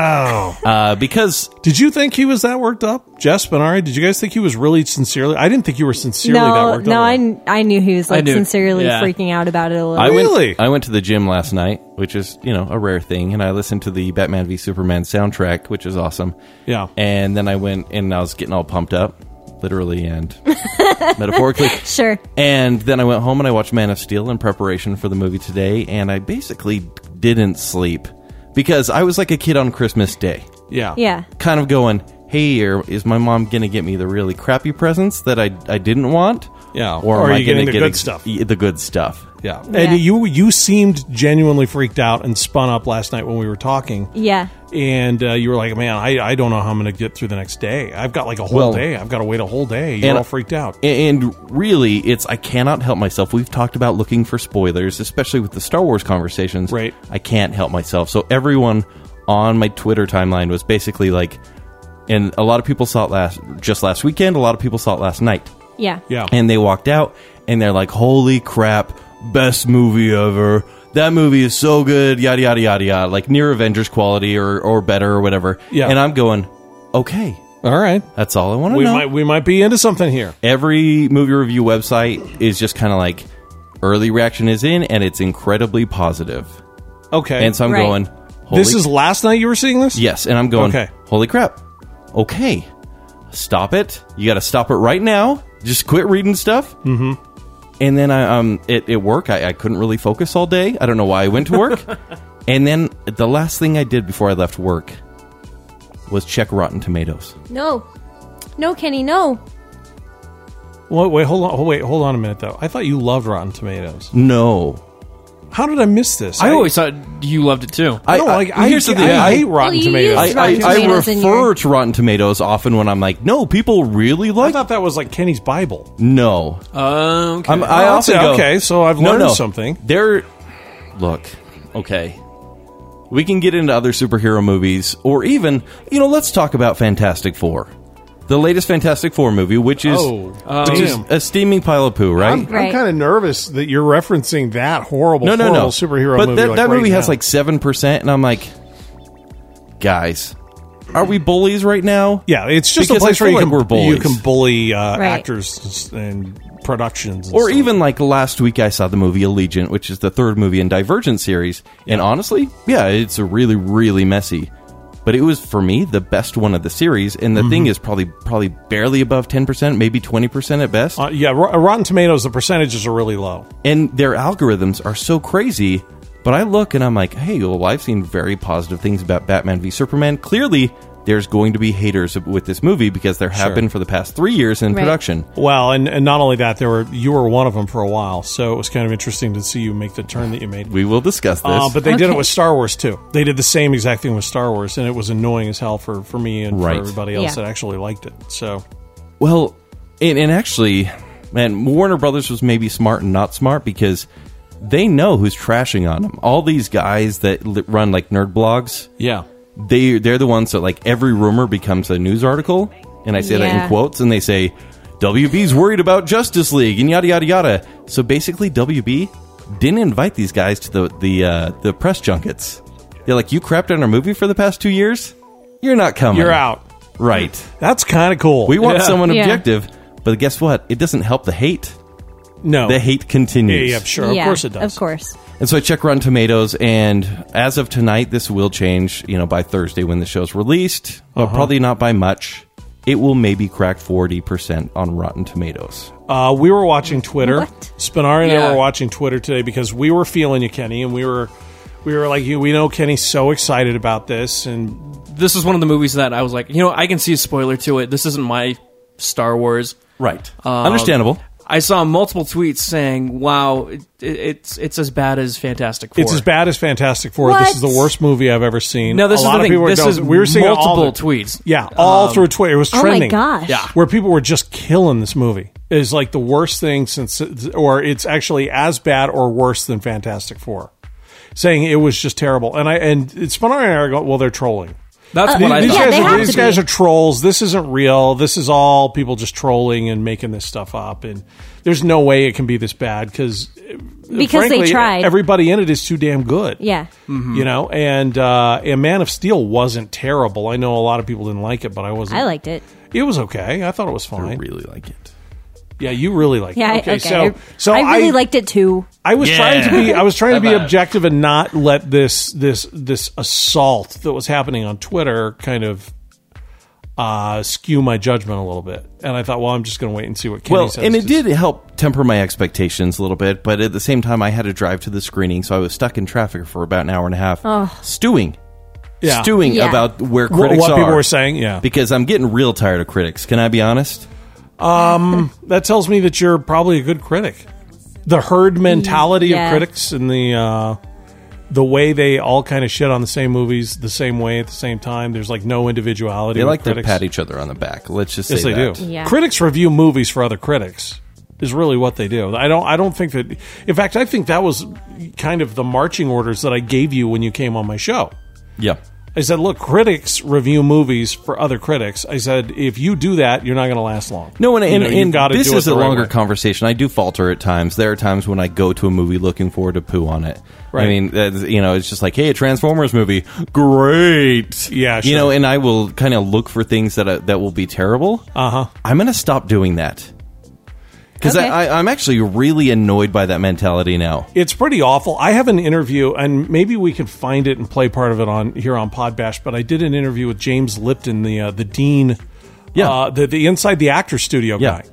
Wow. Because... Did you think he was that worked up? Jess, Spinari, did you guys think he was really sincerely... I didn't think you were sincerely that worked up. No, I knew he was sincerely freaking out about it a little. I went to the gym last night, which is, a rare thing, and I listened to the Batman v Superman soundtrack, which is awesome. Yeah. And then I went and I was getting all pumped up, literally and metaphorically. Sure. And then I went home and I watched Man of Steel in preparation for the movie today, and I basically didn't sleep because I was like a kid on Christmas Day. Yeah. Yeah. Kind of going, hey, is my mom going to get me the really crappy presents that I didn't want? Yeah. Or are am I you getting the good stuff? The good stuff. Yeah. And you seemed genuinely freaked out and spun up last night when we were talking. Yeah. And you were like, man, I don't know how I'm going to get through the next day. I've got like a whole day. I've got to wait a whole day. You're all freaked out. And really, I cannot help myself. We've talked about looking for spoilers, especially with the Star Wars conversations. Right. I can't help myself. So everyone on my Twitter timeline was basically like, and a lot of people saw it just last weekend. A lot of people saw it last night. Yeah. Yeah. And they walked out and they're like, holy crap, best movie ever. That movie is so good, yada, yada, yada, yada. Like near Avengers quality or better or whatever. Yeah. And I'm going, okay. All right. That's all I want to know. We might be into something here. Every movie review website is just kind of like, early reaction is in, and it's incredibly positive. Okay. And so I'm going, this is last night you were seeing this? Yes. And I'm going, holy crap. Okay. Stop it. You got to stop it right now. just quit reading stuff. Mm-hmm. And then at work, I couldn't really focus all day. I don't know why I went to work. And then the last thing I did before I left work was check Rotten Tomatoes. No, Kenny, no. Wait, hold on a minute though. I thought you loved Rotten Tomatoes. No. How did I miss this? I always thought you loved it too. I here's the thing. hate Rotten you Tomatoes. used Rotten I Tomatoes in refer your- to Rotten Tomatoes often when I'm like, no, people really I like. thought that was like Kenny's Bible. No. Okay. I also go, okay, so I've learned something. Look, okay. We can get into other superhero movies, or even, let's talk about Fantastic Four. The latest Fantastic Four movie, which is damn. a steaming pile of poo, right? I'm Right. kind of nervous that you're referencing that horrible, No. horrible superhero but movie. that movie has now. like 7%, and I'm like, guys, are we bullies right now? Yeah, it's just Because a place I where feel you like can, we're bullies. you can bully Right. actors and productions. And Or stuff. even like last week, I saw the movie Allegiant, which is the third movie in Divergent series. And honestly, yeah, it's a really, really messy. But it was, for me, the best one of the series. And the thing is probably barely above 10%, maybe 20% at best. Rotten Tomatoes, the percentages are really low. And their algorithms are so crazy. But I look and I'm like, hey, well, I've seen very positive things about Batman v Superman. Clearly, there's going to be haters with this movie because there have been for the past 3 years in Right. production. Well, and not only that, you were one of them for a while, so it was kind of interesting to see you make the turn that you made. We will discuss this. But they did it Okay. with Star Wars too. They did the same exact thing with Star Wars, and it was annoying as hell for me and Right. for everybody else Yeah. that actually liked it. So Well, and actually, man, Warner Brothers was maybe smart and not smart because they know who's trashing on them. All these guys that run like nerd blogs, yeah, they're the ones that like every rumor becomes a news article, and I say that in Yeah. quotes, and they say WB's worried about Justice League and yada yada yada. So basically, WB didn't invite these guys to the press junkets. They're like, you crapped on our movie for the past 2 years, you're not coming. you're out. Right. That's kind of cool. We want someone Yeah. objective, but guess what? It doesn't help the hate. no The hate continues. Yeah, sure, of course it does. Of course. And so I check Rotten Tomatoes, and as of tonight, this will change, by Thursday when the show's released, but probably not by much. It will maybe crack 40% on Rotten Tomatoes. We were watching Twitter. What? Spinari and I Yeah. were watching Twitter today because we were feeling you, Kenny, and we were like, we know Kenny's so excited about this, and This is one of the movies that I was like, I can see a spoiler to it. This isn't my Star Wars. Right. Understandable. I saw multiple tweets saying, "Wow, it's as bad as Fantastic Four." it's as bad as Fantastic Four. What? This is the worst movie I've ever seen. No, this a is lot the of thing. people were, This is we were seeing it all multiple the- tweets. Yeah, all through Twitter. It was Oh my trending. gosh. Yeah. Where people were just killing this movie. Is like the worst thing since, or it's actually as bad or worse than Fantastic Four. Saying it was just terrible. And Spinari and I are going, well, they're trolling. That's what I These thought. Yeah, they have these to guys be. are trolls. This isn't real. This is all people just trolling and making this stuff up. And there's no way it can be this bad because they tried. Everybody in it is too damn good. Yeah. And Man of Steel wasn't terrible. I know a lot of people didn't like it, but I wasn't. I liked it. It was okay. I thought it was I fine. really like it. Yeah, you really liked Yeah. it. Okay. So I really liked it too. I was trying to be How about it? objective and not let this assault that was happening on Twitter kind of skew my judgment a little bit. And I thought, well, I'm just going to wait and see what Kenny Well, says. and it did help temper my expectations a little bit, but at the same time, I had to drive to the screening, so I was stuck in traffic for about an hour and a half, stewing Yeah. Yeah. about where What critics are. people were saying, yeah. Because I'm getting real tired of critics. Can I be honest? That tells me that you're probably a good critic. The herd mentality Yeah. of critics and the way they all kind of shit on the same movies the same way at the same time. There's like no individuality. They with like critics. to pat each other on the back. Let's just say Yes, they that. do. Yeah. Critics review movies for other critics. Is really what they do. I don't think that. In fact, I think that was kind of the marching orders that I gave you when you came on my show. Yeah. I said, look, critics review movies for other critics. I said, if you do that, you're not going to last long. No, and you've gotta this do it is the a right longer way. conversation. I do falter at times. There are times when I go to a movie looking forward to poo on it. Right. I mean, it's just like, hey, a Transformers movie, great. Yeah, sure. And I will kind of look for things that will be terrible. Uh-huh. I'm going to stop doing that. Because Okay. I'm actually really annoyed by that mentality now. It's pretty awful. I have an interview, and maybe we could find it and play part of it on Podbash. But I did an interview with James Lipton, the dean, Yeah. the Inside the Actor Studio Yeah. guy,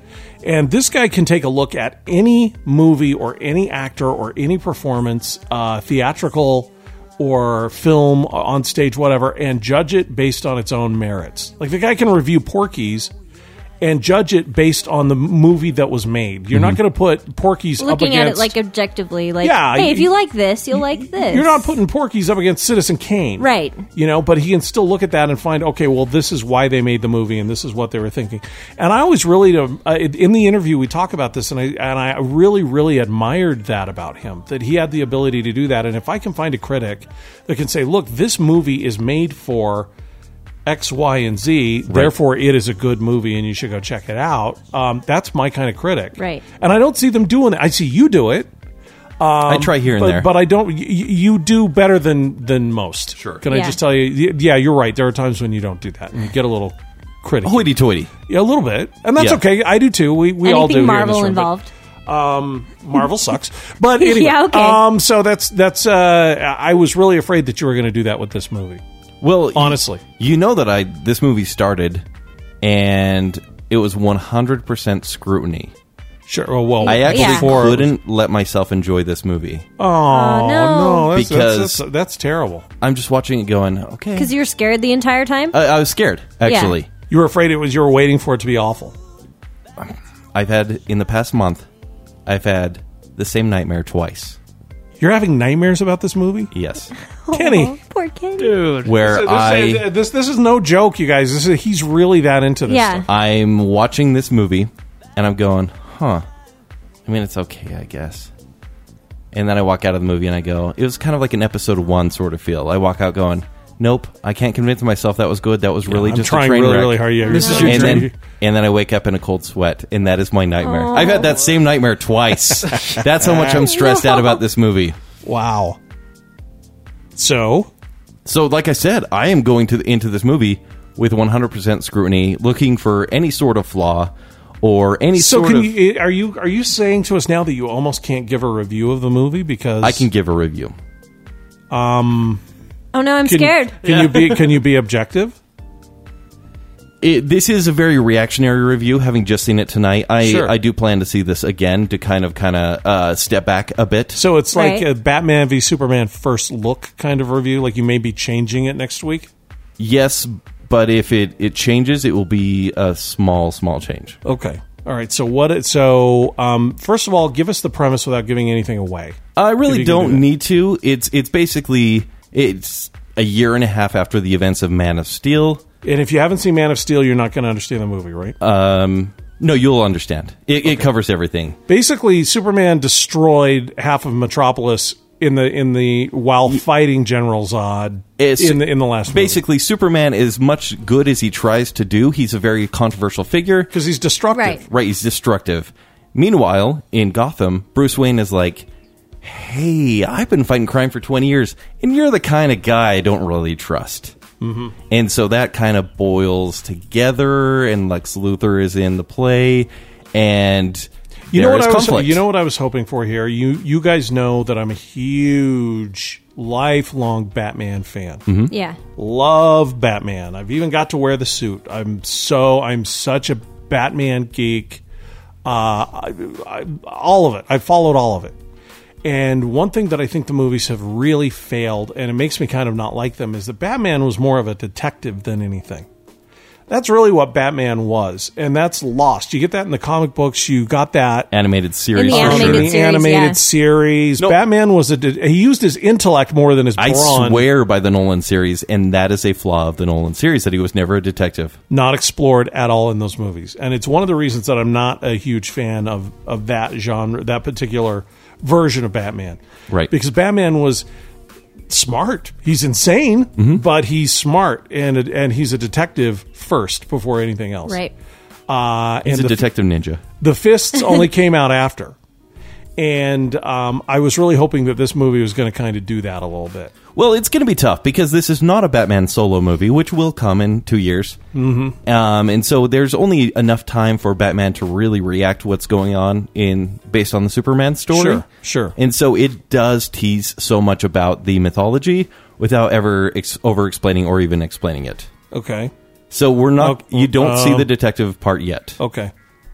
And this guy can take a look at any movie or any actor or any performance, theatrical or film, on stage, whatever, and judge it based on its own merits. Like, the guy can review Porky's and judge it based on the movie that was made. You're not going to put Porky's up Looking against... at it like objectively, like, Yeah, hey, if you like this, you'll like this. You're not putting Porky's up against Citizen Kane. Right. You know, but he can still look at that and find, okay, well, this is why they made the movie and this is what they were thinking. And I always really, in the interview, we talk about this, and I really, really admired that about him, that he had the ability to do that. And if I can find a critic that can say, look, this movie is made for X, Y, and Z, therefore it is a good movie and you should go check it out. That's my kind of critic. Right. And I don't see them doing it. I see you do it. I try here and there. But I don't. You do better than most. Sure. Can I Yeah. just tell you? Yeah, you're right. There are times when you don't do that, and you get a little critical. Hoity-toity. Yeah, a little bit, and that's Yeah. okay. I do too. We all do. Anything here in this Marvel room, but, involved. Marvel sucks. But anyway, Yeah, okay. So that's. I was really afraid that you were going to do that with this movie. Well, Honestly, you know that this movie started, and it was 100% scrutiny. sure. Well, I actually Yeah. couldn't let myself enjoy this movie. Oh no. no, Because- that's terrible. I'm just watching it going, okay. Because you're scared the entire time? I was scared, actually. You were afraid you were waiting for it to be awful. I've had, in the past month, I've had the same nightmare twice. You're having nightmares about this movie, Yes. Kenny. Oh, poor Kenny. Dude. Where This is no joke, you guys. He's really that into this Yeah. stuff. I'm watching this movie, and I'm going, huh. I mean, it's okay, I guess. And then I walk out of the movie, and I go, it was kind of like an episode 1 sort of feel. I walk out going, nope, I can't convince myself that was good. That was really I'm just trying a train really, wreck. really hard. Yeah, This is your and dream. then I wake up in a cold sweat, and that is my nightmare. I've had that same nightmare twice. That's how much I'm stressed out about this movie. Wow. So, Like I said, I am going into this movie with 100% scrutiny, looking for any sort of flaw or any sort of... are you saying to us now that you almost can't give a review of the movie because I can give a review. Oh no, I'm scared. Can you be objective? This is a very reactionary review, having just seen it tonight. Sure. I do plan to see this again to kind of step back a bit. So it's like Right. a Batman v Superman first look kind of review. Like you may be changing it next week. Yes, but if it changes, it will be a small change. Okay. All right. So first of all, give us the premise without giving anything away. I If really you can do don't that. need to. It's basically a year and a half after the events of Man of Steel. And if you haven't seen Man of Steel, you're not going to understand the movie, right? No, you'll understand. It covers everything. Basically, Superman destroyed half of Metropolis in the while fighting General Zod in the last movie. Basically, Superman is much good as he tries to do. He's a very controversial figure. Because he's destructive. Right. Right, he's destructive. Meanwhile, in Gotham, Bruce Wayne is like, hey, I've been fighting crime for 20 years, and you're the kind of guy I don't really trust. Mm-hmm. And so that kind of boils together, and Lex Luthor is in the play, and You know what conflict. You know what I was hoping for here. You guys know that I'm a huge, lifelong Batman fan. Mm-hmm. Yeah. Love Batman. I've even got to wear the suit. I'm such a Batman geek. All of it. I've followed all of it. And one thing that I think the movies have really failed, and it makes me kind of not like them, is that Batman was more of a detective than anything. That's really what Batman was, and that's lost. You get that in the comic books. You got that animated series. In the for animated sure. in the series, animated yeah. series. No. Batman was he used his intellect more than his I brawn. swear by the Nolan series, and that is a flaw of the Nolan series, that he was never a detective. Not explored at all in those movies, and it's one of the reasons that I'm not a huge fan of that genre, that particular version of Batman. Right. Because Batman was smart. He's insane, but he's smart, and he's a detective first before anything else. Right. He's And a detective ninja. the fists only came out after. And I was really hoping that this movie was going to kind of do that a little bit. Well, it's going to be tough because this is not a Batman solo movie, which will come in 2 years. Mm-hmm. And so there's only enough time for Batman to really react to what's going on based on the Superman story. Sure. And so it does tease so much about the mythology without ever over-explaining or even explaining it. Okay. So we're not. You don't see the detective part yet. Okay.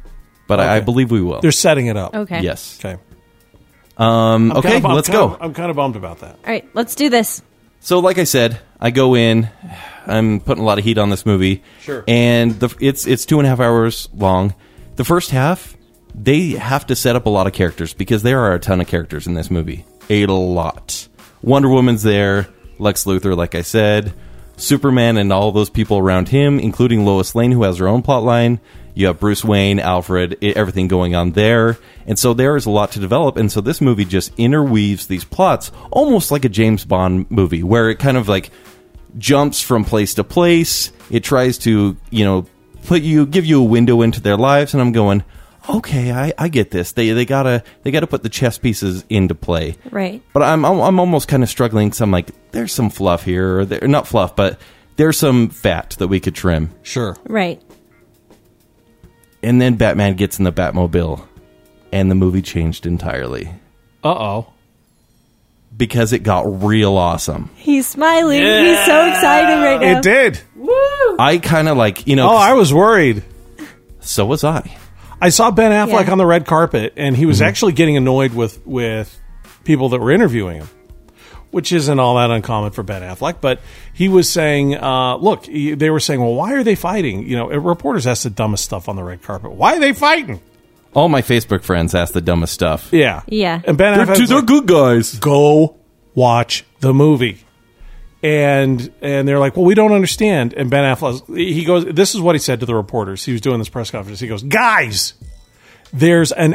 but I Okay. believe we will. They're setting it up. Okay. Yes. Okay. Okay, let's go. I'm kind of bummed about that. All right, let's do this. So, like I said, I go in. I'm putting a lot of heat on this movie. Sure. And it's 2.5 hours long. The first half, they have to set up a lot of characters because there are a ton of characters in this movie. A lot. Wonder Woman's there. Lex Luthor, like I said. Superman and all those people around him, including Lois Lane, who has her own plot line. You have Bruce Wayne, Alfred, everything going on there. And so there is a lot to develop. And so this movie just interweaves these plots almost like a James Bond movie, where it kind of like jumps from place to place. It tries to, give you a window into their lives. And I'm going, okay, I get this. They gotta put the chess pieces into play. Right. But I'm almost kind of struggling. So I'm like, there's some fluff here, or not fluff, but there's some fat that we could trim. Sure. Right. And then Batman gets in the Batmobile, and the movie changed entirely Uh-oh. because it got real awesome. He's smiling. He's so excited right now. It did. I kind of like, Oh, I was worried. so was I. I saw Ben Affleck Yeah. on the red carpet, and he was actually getting annoyed with people that were interviewing him, which isn't all that uncommon for Ben Affleck. But he was saying, they were saying, well, why are they fighting? Reporters ask the dumbest stuff on the red carpet. Why are they fighting? All my Facebook friends ask the dumbest stuff. Yeah. Yeah. And Ben Affleck's They're like, good guys. go watch the movie. And they're like, well, we don't understand. And Ben Affleck, he goes, this is what he said to the reporters. He was doing this press conference. He goes, guys, there's a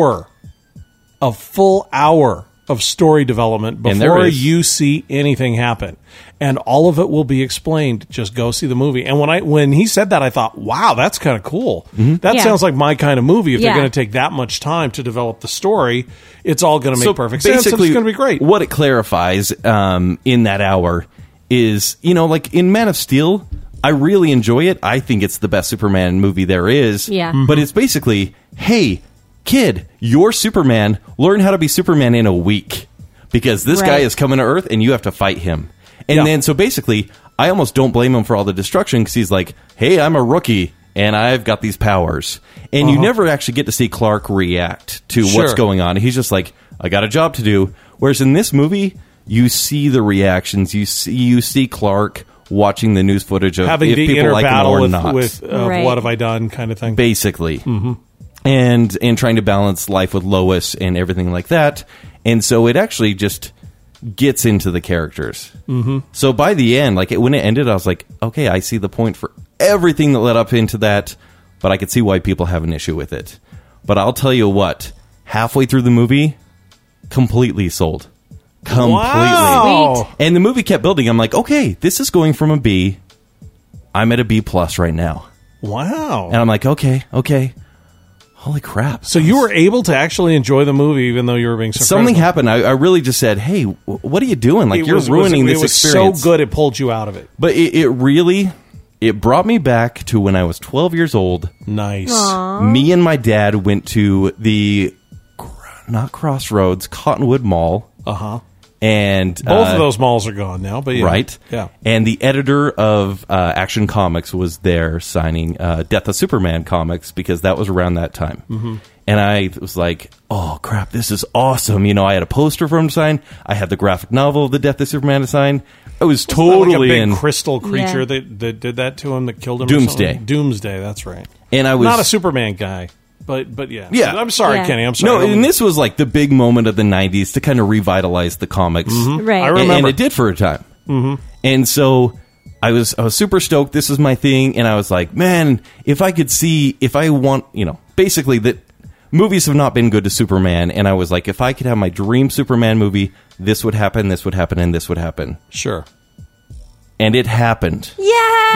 full hour of story development And there before is. you see anything happen. And all of it will be explained. Just go see the movie. And when he said that, I thought, wow, that's kind of cool. That Yeah. sounds like my kind of movie. If they're Yeah. going to take that much time to develop the story, it's all going to make So perfect sense. And it's going to be great. What it clarifies in that hour is, like in Man of Steel, I really enjoy it. I think it's the best Superman movie there is. Yeah. But it's basically, hey, kid, you're Superman. Learn how to be Superman in a week. Because this guy Right. is coming to Earth and you have to fight him. And Yeah. then, so basically, I almost don't blame him for all the destruction because he's like, hey, I'm a rookie and I've got these powers. And you never actually get to see Clark react to Sure. what's going on. He's just like, I got a job to do. Whereas in this movie, you see the reactions. You see Clark watching the news footage of Having if the people inner like him battle or not. with Right. what have I done kind of thing. Basically. And trying to balance life with Lois and everything like that. And so it actually just gets into the characters. So by the end, when it ended, I was like, okay, I see the point for everything that led up into that, but I could see why people have an issue with it. But I'll tell you what, halfway through the movie, completely sold. Completely. Wow. Sweet. And the movie kept building. I'm like, okay, this is going from a B. I'm at a B plus right now. Wow. And I'm like, okay. Holy crap. So you were able to actually enjoy the movie even though you were being so Something critical. happened. I really just said, hey, what are you doing? Like, It you're was- ruining it this was experience. so good it pulled you out of it. But it really, it brought me back to when I was 12 years old. Nice. Me and my dad went to the, not Crossroads, Cottonwood Mall. Uh-huh. And Both of those malls are gone now, but yeah. right? Yeah. And the editor of Action Comics was there signing Death of Superman comics because that was around that time. Mm-hmm. And I was like, oh, crap, this is awesome. I had a poster for him to sign. I had the graphic novel of the Death of Superman to sign. I was totally like a big in. crystal creature Yeah. that did that to him, that killed him. or Doomsday. something? Doomsday, that's right. And I was Not a Superman guy, but yeah. Yeah. I'm sorry, Yeah. Kenny. I'm sorry. No, and this was like the big moment of the 90s to kind of revitalize the comics. Right. I And- remember. And it did for a time. Mm-hmm. And so I was super stoked. This is my thing. And I was like, man, if I could see, if I want, basically that movies have not been good to Superman. And I was like, if I could have my dream Superman movie, this would happen, this would happen, and this would happen. Sure. And it happened. Yeah.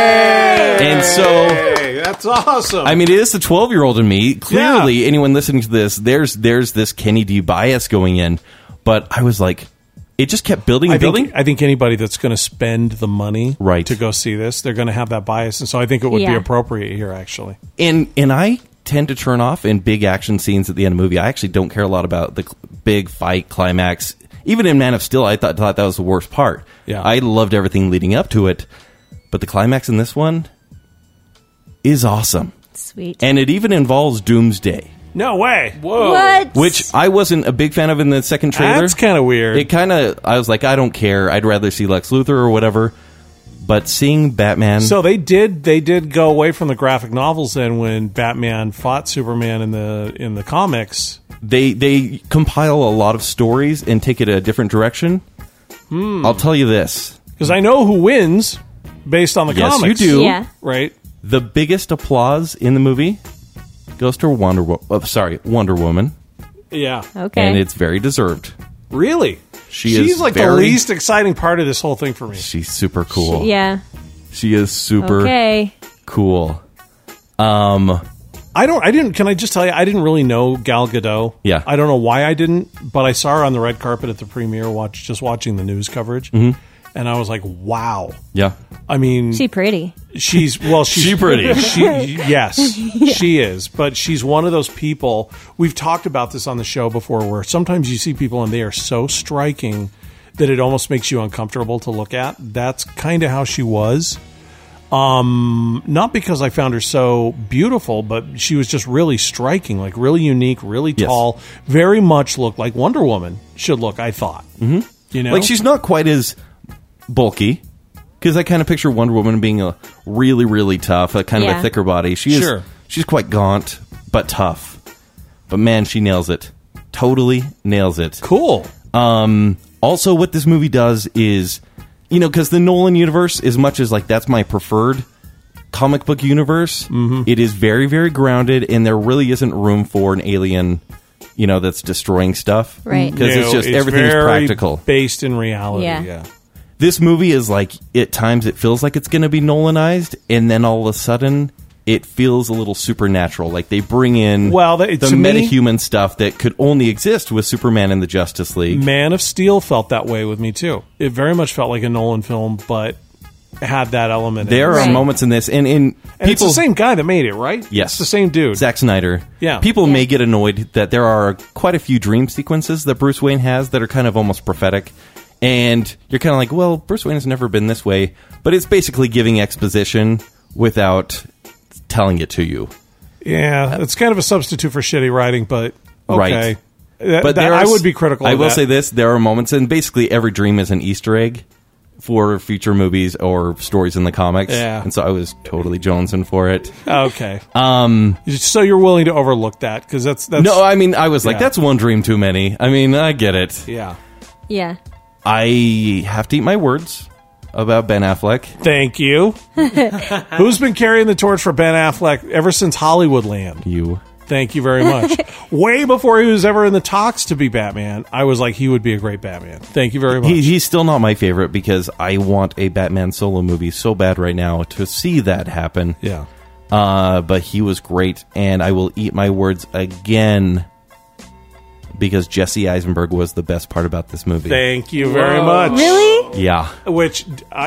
Yay! And so, Hey, that's awesome. I mean, it is the 12-year-old in me. Clearly, anyone listening to this, there's this Kenny D bias going in. But I was like, it just kept building and building. I think anybody that's going to spend the money Right. to go see this, they're going to have that bias. And so I think it would be Yeah. appropriate here, actually. And I tend to turn off in big action scenes at the end of a movie. I actually don't care a lot about the big fight climax. Even in Man of Steel, I thought that was the worst part. Yeah. I loved everything leading up to it. But the climax in this one is awesome. Sweet. And it even involves Doomsday, No way. Whoa. What? which I wasn't a big fan of in the second trailer. That's kind of weird. I was like, I don't care. I'd rather see Lex Luthor or whatever. But seeing Batman, So they did go away from the graphic novels then when Batman fought Superman in the comics. they compile a lot of stories and take it a different direction. I'll tell you this. Because I know who wins based on the Yes, comics. you do. Yeah. Right? The biggest applause in the movie goes to Wonder Woman, Yeah. Okay. and it's very deserved. Really? She's She's like the very- least exciting part of this whole thing for me. She's super cool. Yeah. She is super Okay. cool. Can I just tell you, I didn't really know Gal Gadot. Yeah. I don't know why I didn't, but I saw her on the red carpet at the premiere, watching the news coverage. Mm-hmm. And I was like, wow. Yeah. I mean, She pretty. she's She pretty. Yes, she is. But she's one of those people. We've talked about this on the show before, where sometimes you see people and they are so striking that it almost makes you uncomfortable to look at. That's kind of how she was. Not because I found her so beautiful, but she was just really striking, like really unique, really Yes. tall. Very much looked like Wonder Woman should look. I thought. Mm-hmm. You know, Like, she's not quite as bulky, because I kind of picture Wonder Woman being a really, really tough, a kind of Yeah. a thicker body. Sure. She's quite gaunt, but tough. But man, she nails it. Totally nails it. cool. Also, what this movie does is, because the Nolan universe, as much as like that's my preferred comic book universe, it is very, very grounded, and there really isn't room for an alien, that's destroying stuff. Right. Because it's just everything is very practical. based in reality. Yeah. Yeah. This movie is like, at times it feels like it's going to be Nolanized, and then all of a sudden it feels a little supernatural. Like they bring in Well, the to me- metahuman stuff that could only exist with Superman and the Justice League. Man of Steel felt that way with me too. It very much felt like a Nolan film, but had that element. There in it. are Right. moments in this, and and it's people, the same guy that made it, right? Yes. It's the same dude. Zack Snyder. Yeah. People Yeah. may get annoyed that there are quite a few dream sequences that Bruce Wayne has that are kind of almost prophetic. And you're kind of like, well, Bruce Wayne has never been this way. But it's basically giving exposition without telling it to you. Yeah, it's kind of a substitute for shitty writing, but okay. Right. But I would be critical. I of will that. say this: there are moments, and basically every dream is an Easter egg for future movies or stories in the comics. Yeah. And so I was totally jonesing for it. Okay. So you're willing to overlook that because that's No, I mean, I was like, Yeah. that's one dream too many. I mean, I get it. yeah. Yeah. I have to eat my words about Ben Affleck. Thank you. Who's been carrying the torch for Ben Affleck ever since Hollywoodland? You. Thank you very much. Way before he was ever in the talks to be Batman, I was like, he would be a great Batman. Thank you very much. He's still not my favorite because I want a Batman solo movie so bad right now to see that happen. yeah. But he was great, and I will eat my words again because Jesse Eisenberg was the best part about this movie. Thank you very much. Really? Yeah. Which,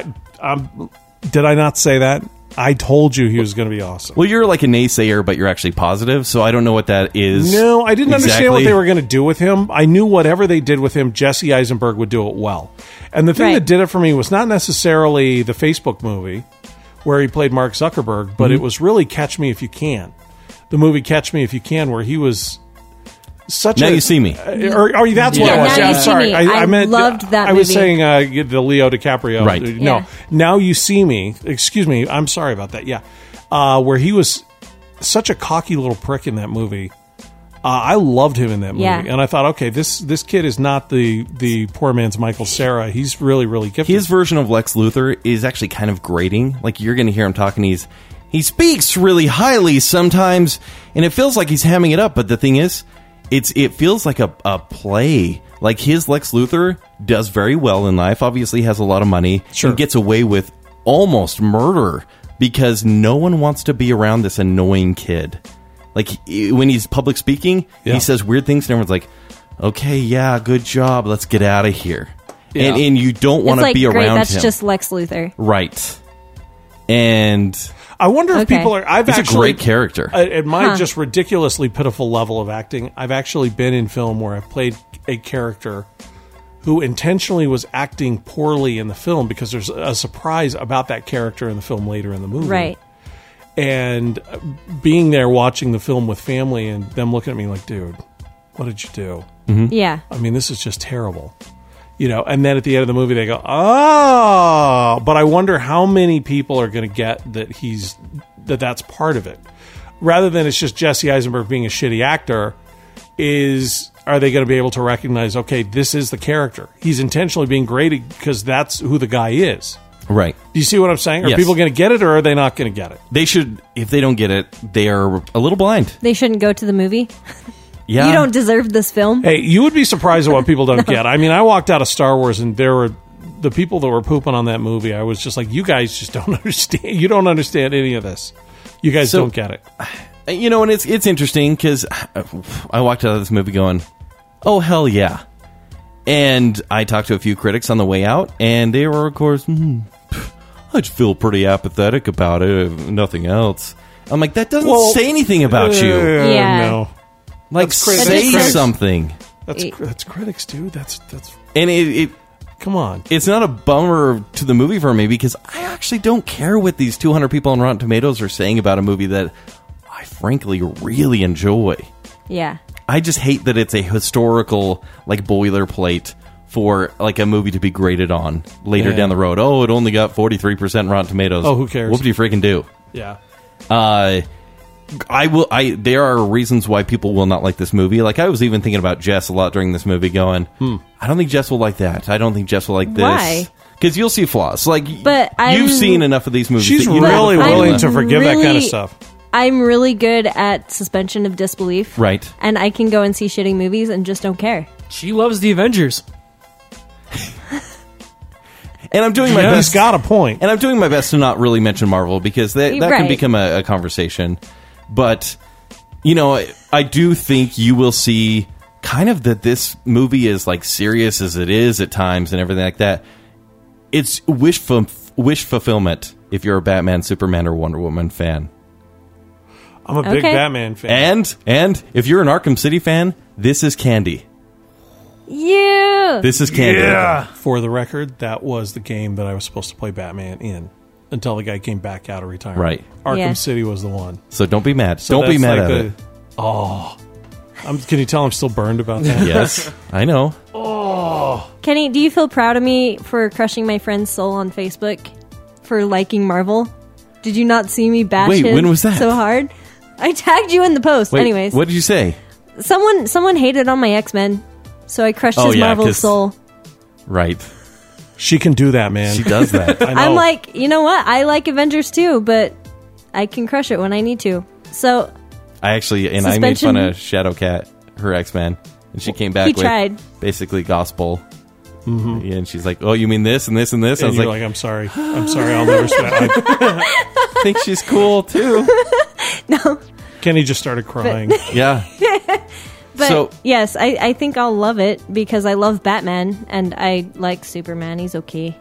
did I not say that? I told you he was going to be awesome. Well, you're like a naysayer, but you're actually positive, so I don't know what that is. No, I didn't understand what exactly. they were going to do with him. I knew whatever they did with him, Jesse Eisenberg would do it well. And the thing Right. that did it for me was not necessarily the Facebook movie where he played Mark Zuckerberg, but it was really Catch Me If You Can. The movie Catch Me If You Can, where he was such Now a... You See Me. Or that's what Yeah, it was. Now I'm You See sorry. Me. I I meant loved that I was movie. saying the Leo DiCaprio. Right. No. Yeah. Now You See Me. Excuse me. I'm sorry about that. Yeah. Where he was such a cocky little prick in that movie. I loved him in that movie. Yeah. And I thought, okay, this kid is not the poor man's Michael Cera. He's really, really gifted. His version of Lex Luthor is actually kind of grating. Like, you're going to hear him talking. He speaks really highly sometimes, and it feels like he's hamming it up. But the thing is, it feels like a play. Like, his Lex Luthor does very well in life. Obviously, has a lot of money. Sure. And gets away with almost murder because no one wants to be around this annoying kid. Like, when he's public speaking, Yeah. he says weird things, and everyone's like, okay, yeah, good job. Let's get out of here. Yeah. And you don't want It's to like, be great, around that's him. just Lex Luthor. Right. And I wonder if Okay. people are... I've he's actually, a great character. At my just ridiculously pitiful level of acting, I've actually been in film where I've played a character who intentionally was acting poorly in the film because there's a surprise about that character in the film later in the movie. Right. and being there watching the film with family and them looking at me like, dude, what did you do? Yeah. I mean, this is just terrible. You know, and then at the end of the movie they go, oh, but I wonder how many people are going to get that that's part of it. Rather than it's just Jesse Eisenberg being a shitty actor, are they going to be able to recognize, okay, this is the character. He's intentionally being graded because that's who the guy is. Right. Do you see what I'm saying? Are Yes. people going to get it or are they not going to get it? They should, if they don't get it, they are a little blind. They shouldn't go to the movie. Yeah. You don't deserve this film. Hey, you would be surprised at what people don't get. I mean, I walked out of Star Wars and there were the people that were pooping on that movie. I was just like, you guys just don't understand. You don't understand any of this. You guys don't get it. You know, and it's interesting because I walked out of this movie going, oh, hell yeah. And I talked to a few critics on the way out, and they were, of course, I just feel pretty apathetic about it, if nothing else. I'm like, that doesn't say anything about you. Yeah. No. Like, That's critics. say That's critics. something. That's critics, dude. That's And it come on. it's not a bummer to the movie for me because I actually don't care what these 200 people on Rotten Tomatoes are saying about a movie that I frankly really enjoy. Yeah. I just hate that it's a historical, like, boilerplate for, like, a movie to be graded on later Yeah. down the road. Oh, it only got 43% Rotten Tomatoes. Oh, who cares? What do you freaking do? Yeah. There are reasons why people will not like this movie. Like, I was even thinking about Jess a lot during this movie going, I don't think Jess will like that. I don't think Jess will like this. Why? Because you'll see flaws. Like, But you've I'm- seen enough of these movies. She's that you know really the willing formula. to forgive that kind of really- stuff. I'm really good at suspension of disbelief. Right. And I can go and see shitty movies and just don't care. She loves the Avengers. And I'm doing my Yeah, he's best. got a point. And I'm doing my best to not really mention Marvel because that can Right. become a conversation. But, you know, I do think you will see kind of that this movie is like serious as it is at times and everything like that. It's wish fulfillment if you're a Batman, Superman, or Wonder Woman fan. I'm a big Okay. Batman fan. And if you're an Arkham City fan, this is candy. Yeah. This is candy. For the record, that was the game that I was supposed to play Batman in until the guy came back out of retirement. Right. Arkham Yeah. City was the one. So don't be mad. So don't be that's mad like at it. Oh. Can you tell I'm still burned about that? Yes, I know. Kenny, do you feel proud of me for crushing my friend's soul on Facebook for liking Marvel? Did you not see me bash Wait, him when was that? so hard? I tagged you in the post. Wait, Anyways, what did you say? someone hated on my X-Men, so I crushed his Marvel 'cause- soul. Right. She can do that, man. She does that. I know. I'm like, you know what? I like Avengers too, but I can crush it when I need to. So I actually, and I made fun of Shadowcat, her X-Man, and she came back He with tried. basically gospel. Mm-hmm. Yeah, and she's like, "Oh, you mean this and this and this?" I and was you're like, like, I'm sorry. I'm sorry. I'll never "I think she's cool too." Kenny just started crying. Yeah. But So- yes, I think I'll love it because I love Batman and I like Superman. He's okay.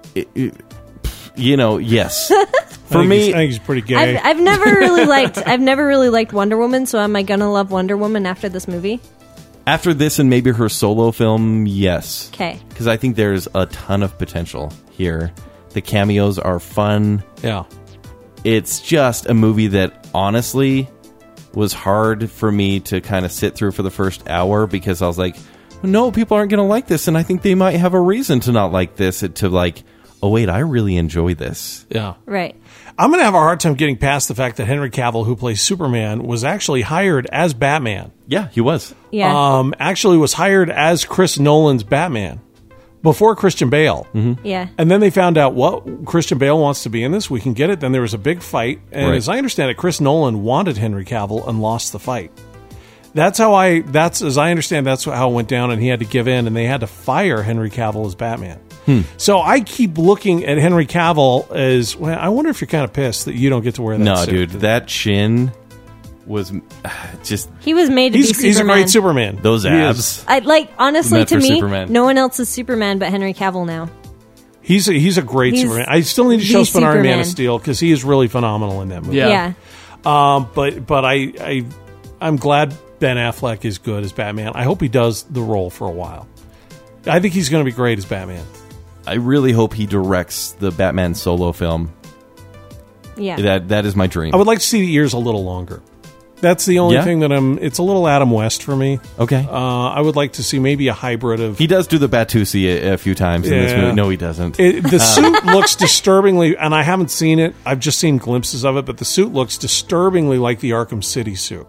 You know, yes. I For think me, I think he's pretty gay. I've never really liked Wonder Woman, so am I gonna love Wonder Woman after this movie? after this and maybe her solo film, yes. Okay. Because I think there's a ton of potential here. The cameos are fun. Yeah. It's just a movie that honestly was hard for me to kind of sit through for the first hour because I was like, no, people aren't going to like this, and I think they might have a reason to not like this, to like, oh wait, I really enjoy this. Yeah. Right. I'm going to have a hard time getting past the fact that Henry Cavill, who plays Superman, was actually hired as Batman. Yeah, he was. Yeah. Actually was hired as Chris Nolan's Batman before Christian Bale. Mm-hmm. Yeah. And then they found out, what Christian Bale wants to be in this. We can get it. Then there was a big fight. And Right. as I understand it, Chris Nolan wanted Henry Cavill and lost the fight. As I understand, that's how it went down, and he had to give in, and they had to fire Henry Cavill as Batman. So I keep looking at Henry Cavill as, well, I wonder if you're kind of pissed that you don't get to wear that No, suit. dude, that chin was just He was made to be Superman. He's a great Superman. those He abs. is. I like honestly Meant to for me, Superman. no one else is Superman but Henry Cavill now. He's a great He's Superman. I still need to show the Spinari Man Superman. of Steel because he is really phenomenal in that movie. Yeah. But I'm glad Ben Affleck is good as Batman. I hope he does the role for a while. I think he's going to be great as Batman. I really hope he directs the Batman solo film. Yeah. That is my dream. I would like to see the ears a little longer. That's the only Yeah? thing that it's a little Adam West for me. Okay. I would like to see maybe a hybrid of. He does do the Batusi a few times in this Yeah. movie. No, he doesn't. The suit looks disturbingly, and I haven't seen it. I've just seen glimpses of it, but the suit looks disturbingly like the Arkham City suit,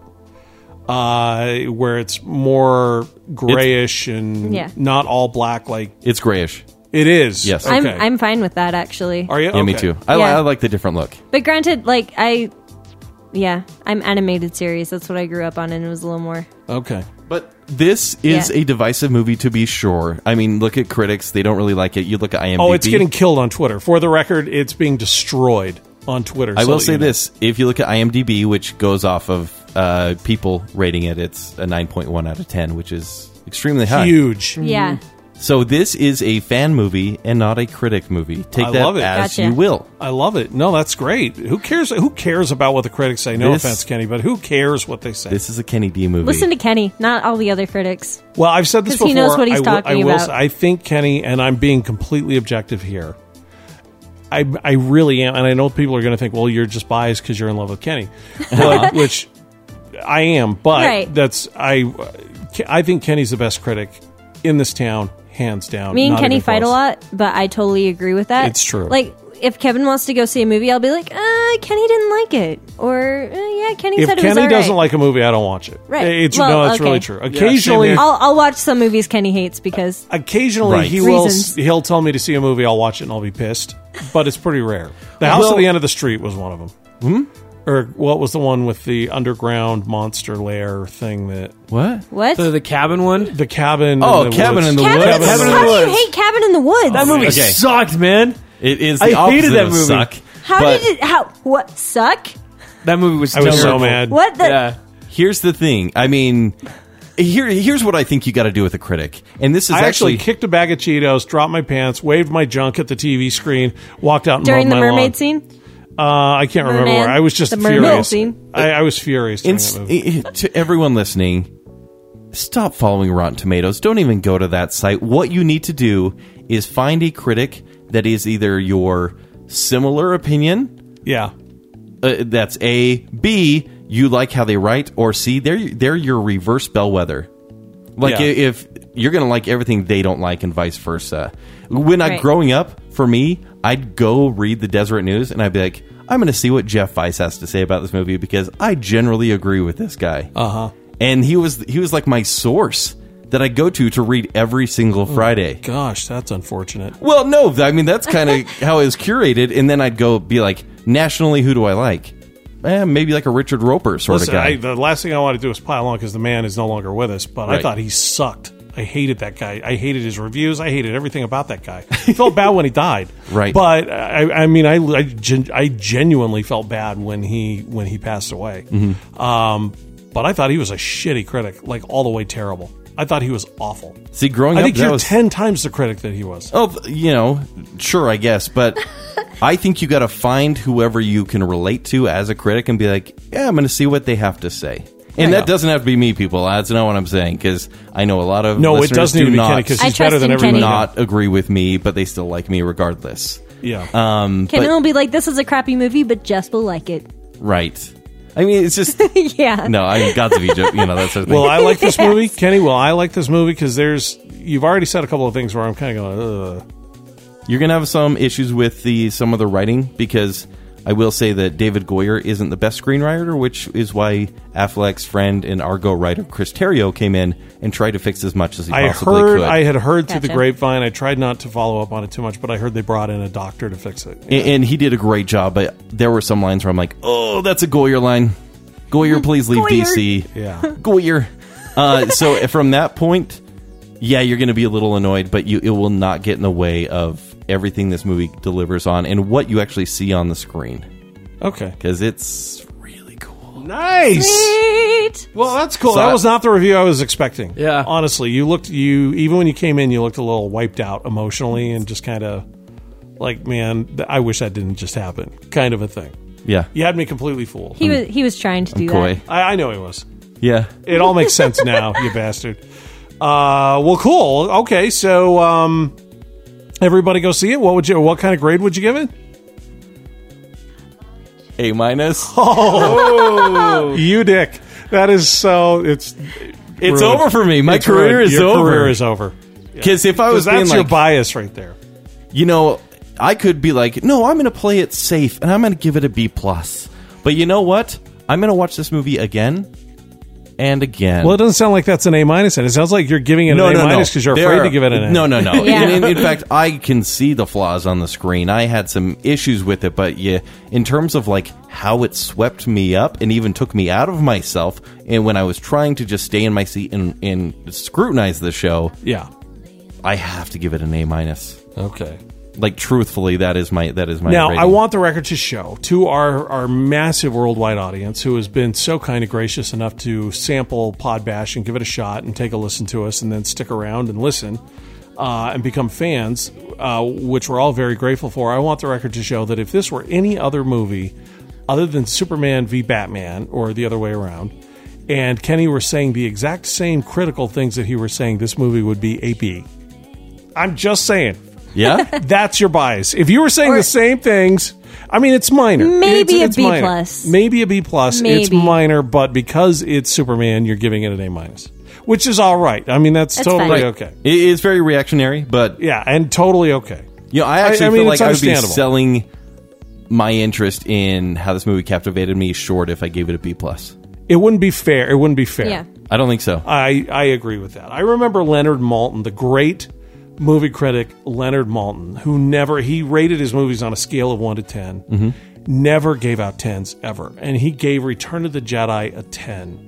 where it's more grayish and Yeah. not all black like It's grayish. it is. Yes. Okay. I'm fine with that, actually. Are you? Yeah, me Okay. too. Yeah. I like the different look. But granted, like, I'm animated series. That's what I grew up on, and it was a little more. Okay. But this is Yeah. a divisive movie, to be sure. I mean, look at critics. They don't really like it. You look at IMDb. Oh, it's getting killed on Twitter. For the record, it's being destroyed on Twitter. I so will that say you know. this. If you look at IMDb, which goes off of people rating it, it's a 9.1 out of 10, which is extremely high. Huge. Yeah. So this is a fan movie and not a critic movie. Take I that love it. as Gotcha. you will. I love it. No, that's great. Who cares? Who cares about what the critics say? No This- offense, Kenny, but who cares what they say? This is a Kenny D movie. Listen to Kenny, not all the other critics. Well, I've said this 'Cause before. he knows what he's I will- talking I will about. say, I think Kenny, and I'm being completely objective here. I really am, and I know people are going to think, well, you're just biased because you're in love with Kenny, but, which I am. But Right. I think Kenny's the best critic in this town, hands down. Me and Not Kenny even fight a close. lot, but I totally agree with that. It's true. Like, if Kevin wants to go see a movie, I'll be like, Kenny didn't like it. Or, yeah, Kenny If said it was Kenny all doesn't right. like a movie, I don't watch it. Right. It's Well, no, that's okay. really true. same Occasionally, here. I'll watch some movies Kenny hates because occasionally Right. Reasons. he'll tell me to see a movie, I'll watch it and I'll be pissed, but it's pretty rare. The House Well- at the End of the Street was one of them. Or what was the one with the underground monster lair thing that What? what? The cabin one. the cabin? Oh, in the Cabin woods. in the Cabin, Woods. Cabin in How the do you Woods. hate Cabin in the Woods? That movie Okay. sucked, man. It is I the opposite hated that of movie. suck. How but did it? How? What? Suck? That movie was. I was so terrible. mad. What the? Yeah. Here's the thing. I mean, here's what I think you got to do with a critic. And this is I actually actually kicked a bag of Cheetos, dropped my pants, waved my junk at the TV screen, walked out and During mowed the my mermaid lawn. scene? I can't remember Merman? where. I was just The mermaid furious. scene? I was furious during that movie. to everyone listening, stop following Rotten Tomatoes. Don't even go to that site. What you need to do is find a critic that is either your similar opinion, Yeah. that's A, B, you like how they write, or C, they're your reverse bellwether. Like Yeah. if you're going to like everything they don't like and vice versa. When I Right. growing up, for me, I'd go read the Deseret News and I'd be like, I'm going to see what Jeff Weiss has to say about this movie because I generally agree with this guy. Uh-huh. And he was like my source that I go to read every single Friday. Gosh, that's unfortunate. Well, no, I mean that's kind of how it was curated, and then I'd go be like, nationally, who do I like? Maybe like a Richard Roper sort Listen, of guy. the last thing I want to do is pile on because the man is no longer with us, but I Right. thought he sucked. I hated that guy. I hated his reviews. I hated everything about that guy. I felt bad when he died. Right. But I mean, I genuinely felt bad when he passed away. But I thought he was a shitty critic, like all the way terrible. I thought he was awful. See, growing I up, think that you're was 10 times the critic that he was. oh, sure, I guess, but I think you got to find whoever you can relate to as a critic and be like, yeah, I'm going to see what they have to say. And that doesn't have to be me, people. That's not what I'm saying because I know a lot of No, it listeners does need do to be not, Kenny because I he's trust better than in everybody. Kenny. not agree with me, but they still like me regardless. Yeah. Kevin but- will be like, this is a crappy movie, but Jess will like it. Right. I mean, it's just Yeah. no. I mean, Gods of Egypt, that sort of thing. Will I like this movie, Kenny? Will I like this movie? Because you've already said a couple of things where I'm kind of going, ugh. You're gonna have some issues with some of the writing because I will say that David Goyer isn't the best screenwriter, which is why Affleck's friend and Argo writer Chris Terrio came in and tried to fix as much as he possibly could. I had heard through the Gotcha. grapevine. I tried not to follow up on it too much, but I heard they brought in a doctor to fix it. and he did a great job, but there were some lines where I'm like, oh, that's a Goyer line. Goyer, please leave Goyer. DC. Yeah. Goyer. So from that point, yeah, you're going to be a little annoyed, but it will not get in the way of everything this movie delivers on and what you actually see on the screen Okay. because it's really cool. Nice. Sweet. Well, that's cool. So That was not the review I was expecting. Yeah. Honestly, even when you came in, you looked a little wiped out emotionally and just kind of like, man, I wish that didn't just happen, kind of a thing. Yeah. You had me completely fooled. He was trying to do Coy. that. I know he was. Yeah. It all makes sense now, you bastard. Well, cool. Okay, so everybody go see it. What kind of grade would you give it? A minus. You dick. That is so. It's ruined. over for me. My It's career ruined. is Your over. career is over. Because if I was being That's like, your bias right there. you know, I could be like, no, I'm going to play it safe and I'm going to give it a B+. But you know what? I'm going to watch this movie again and again. Well, it doesn't sound like that's an A minus. It sounds like you're giving it an A minus because you're afraid to give it an A. No. Yeah. In fact, I can see the flaws on the screen. I had some issues with it, but yeah, in terms of like how it swept me up and even took me out of myself, and when I was trying to just stay in my seat and scrutinize the show, Yeah. I have to give it an A minus. Okay. Like truthfully, that is my Now, rating. I want the record to show to our massive worldwide audience who has been so kind and gracious enough to sample Pod Bash and give it a shot and take a listen to us and then stick around and listen and become fans, which we're all very grateful for. I want the record to show that if this were any other movie other than Superman v. Batman or the other way around, and Kenny were saying the exact same critical things that he was saying, this movie would be a B. I'm just saying. Yeah? That's your bias. If you were saying the same things, I mean, it's minor. Maybe It's a B minor. plus. Maybe a B plus. It's Maybe. minor, but because it's Superman, you're giving it an A minus, which is all right. I mean, that's totally fine. okay. It is very reactionary, but Yeah, and totally okay. you know, I actually I mean, feel it's like I would be understandable. selling my interest in how this movie captivated me short if I gave it a B+. It wouldn't be fair. It wouldn't be fair. Yeah. I don't think so. I agree with that. I remember Leonard Maltin, the great movie critic Leonard Maltin, who he rated his movies on a scale of 1 to 10, never gave out 10s ever. And he gave Return of the Jedi a 10.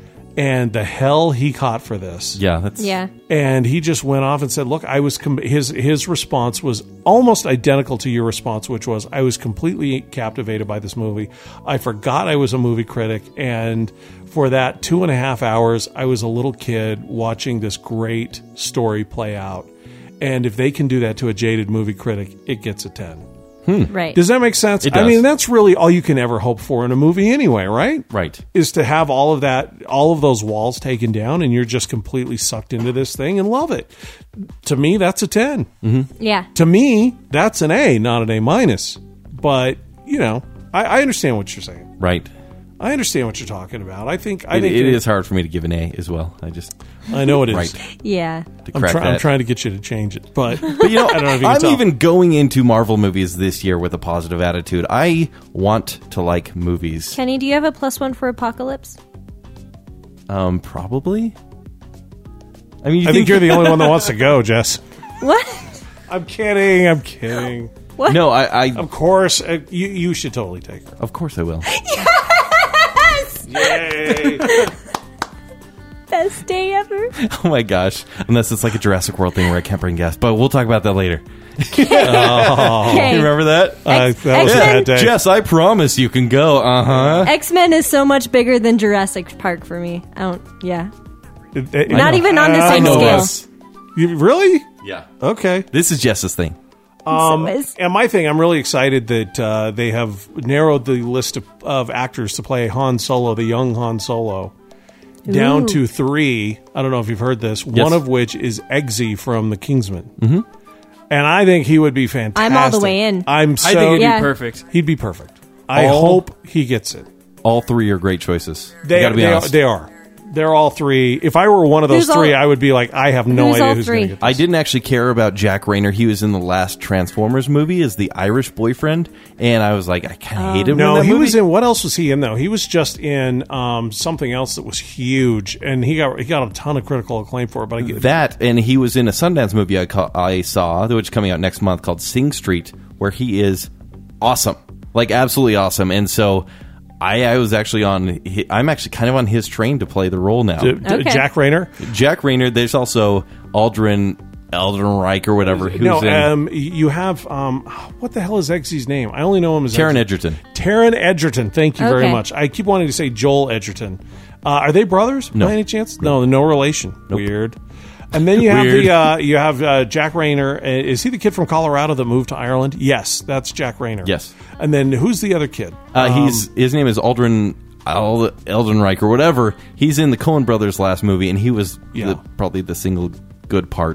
And the hell he caught for this. Yeah, that's Yeah. And he just went off and said, look, I was his response was almost identical to your response, which was, I was completely captivated by this movie. I forgot I was a movie critic. And for that 2.5 hours, I was a little kid watching this great story play out. And if they can do that to a jaded movie critic, it gets a 10. Right. Does that make sense? It does. I mean, that's really all you can ever hope for in a movie anyway, right? right. Is to have all of those walls taken down and you're just completely sucked into this thing and love it. To me, that's a 10. Yeah. To me, that's an A, not an A minus. But, you know, I understand what you're saying. Right. I understand what you're talking about. I think It is hard for me to give an A as well. I know it is. Right. Yeah. To crack I'm that. trying to get you to change it, but But you know, I don't know if you can I'm tell. even going into Marvel movies this year with a positive attitude. I want to like movies. Kenny, do you have a +1 for Apocalypse? Probably. I mean, I think you're the only one that wants to go, Jess. What? I'm kidding. No, I Of course, you should totally take her. of course I will. Yay! Best day ever. Oh my gosh! Unless it's like a Jurassic World thing where I can't bring guests, but we'll talk about that later. Okay. You remember that? That was a X-Men? bad day. Jess, I promise you can go. X-Men is so much bigger than Jurassic Park for me. I don't. Yeah. Not I even on the I same know scale. this. Really? Yeah. Okay. This is Jess's thing. So is- And my thing, I'm really excited that they have narrowed the list of actors to play Han Solo, the young Han Solo, down Ooh. to 3. I don't know if you've heard this. Yes. One of which is Eggsy from The Kingsman. Mm-hmm. And I think he would be fantastic. I'm all the way in. I'm so. I think it'd Yeah. be perfect. He'd be perfect. I All- hope he gets it. All three are great choices. They, gotta be they, are, honest. they are. They're all 3. If I were one of those Who's 3, all- I would be like, I have no who's idea all who's 3? going to get this. I didn't actually care about Jack Rayner. He was in the last Transformers movie as the Irish boyfriend, and I was like, I kind of hate him. No, in that he movie. was in. What else was he in though? He was just in something else that was huge, and he got a ton of critical acclaim for it. But I get that, and he was in a Sundance movie I saw, which is coming out next month, called Sing Street, where he is awesome, like absolutely awesome. And so I was actually I'm actually kind of on his train to play the role now. Okay. Jack Rayner. Jack Rayner. There's also Alden Reich or whatever. Who's in You have what the hell is Eggsy's name? I only know him as Taron Eggsy. Edgerton. Taron Edgerton. Thank you very Okay. much. I keep wanting to say Joel Edgerton. Are they brothers? No. By any chance? No, no relation. Weird. And then you have Weird. Jack Rayner. Is he the kid from Colorado that moved to Ireland? Yes, that's Jack Rayner. Yes. And then who's the other kid? His name is Alden Reich or whatever. He's in the Coen Brothers' last movie, and he was Yeah. probably the single good part.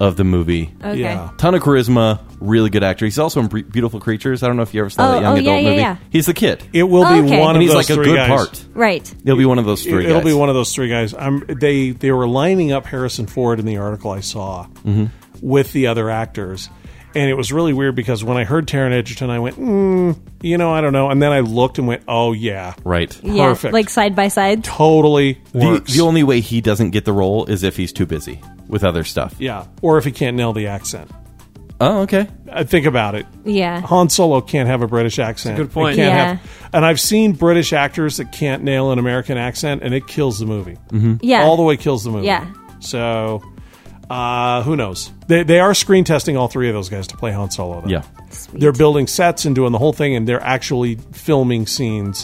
of the movie. Okay. Yeah. Ton of charisma, really good actor. He's also in Beautiful Creatures. I don't know if you ever saw that young adult movie. Yeah. He's the kid. It will be Okay. one And of he's those like a three good guys. part. Right. He'll be one of those three It'll guys. be one of those three guys. They were lining up Harrison Ford in the article I saw with the other actors. And it was really weird because when I heard Taron Egerton, I went, I don't know. And then I looked and went, oh, yeah. Right. Yeah. Perfect. Like side by side. Totally works. The only way he doesn't get the role is if he's too busy with other stuff. Yeah. Or if he can't nail the accent. Oh, okay. Think about it. Yeah. Han Solo can't have a British accent. That's a good point. He can't Yeah. and I've seen British actors that can't nail an American accent, and it kills the movie. Yeah. All the way kills the movie. Yeah. So, who knows? They are screen testing all three of those guys to play Han Solo, though. Yeah. They're building sets and doing the whole thing, and they're actually filming scenes.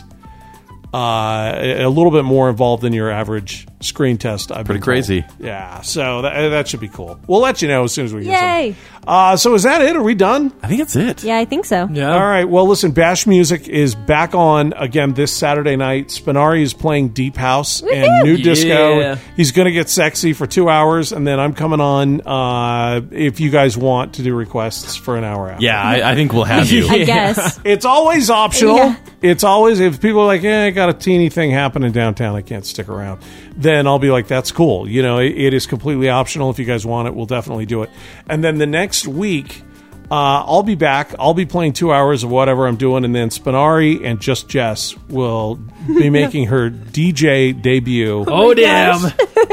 A little bit more involved than your average screen test. I've Pretty been told. crazy. Yeah, so that should be cool. We'll let you know as soon as we get Yay. something. So is that it? Are we done? I think that's it. Yeah, I think so. Yeah. All right. Well, listen, Bash Music is back on again this Saturday night. Spinari is playing Deep House and New Disco. Yeah. He's going to get sexy for 2 hours, and then I'm coming on if you guys want to do requests for an hour after. Yeah, I think we'll have you. I guess. It's always optional. Yeah. It's always, if people are like, I got a teeny thing happening downtown, I can't stick around, then I'll be like, that's cool. It is completely optional. If you guys want it, we'll definitely do it. And then the next week, I'll be back. I'll be playing 2 hours of whatever I'm doing, and then Spinari and Just Jess will be making her DJ debut Oh, damn.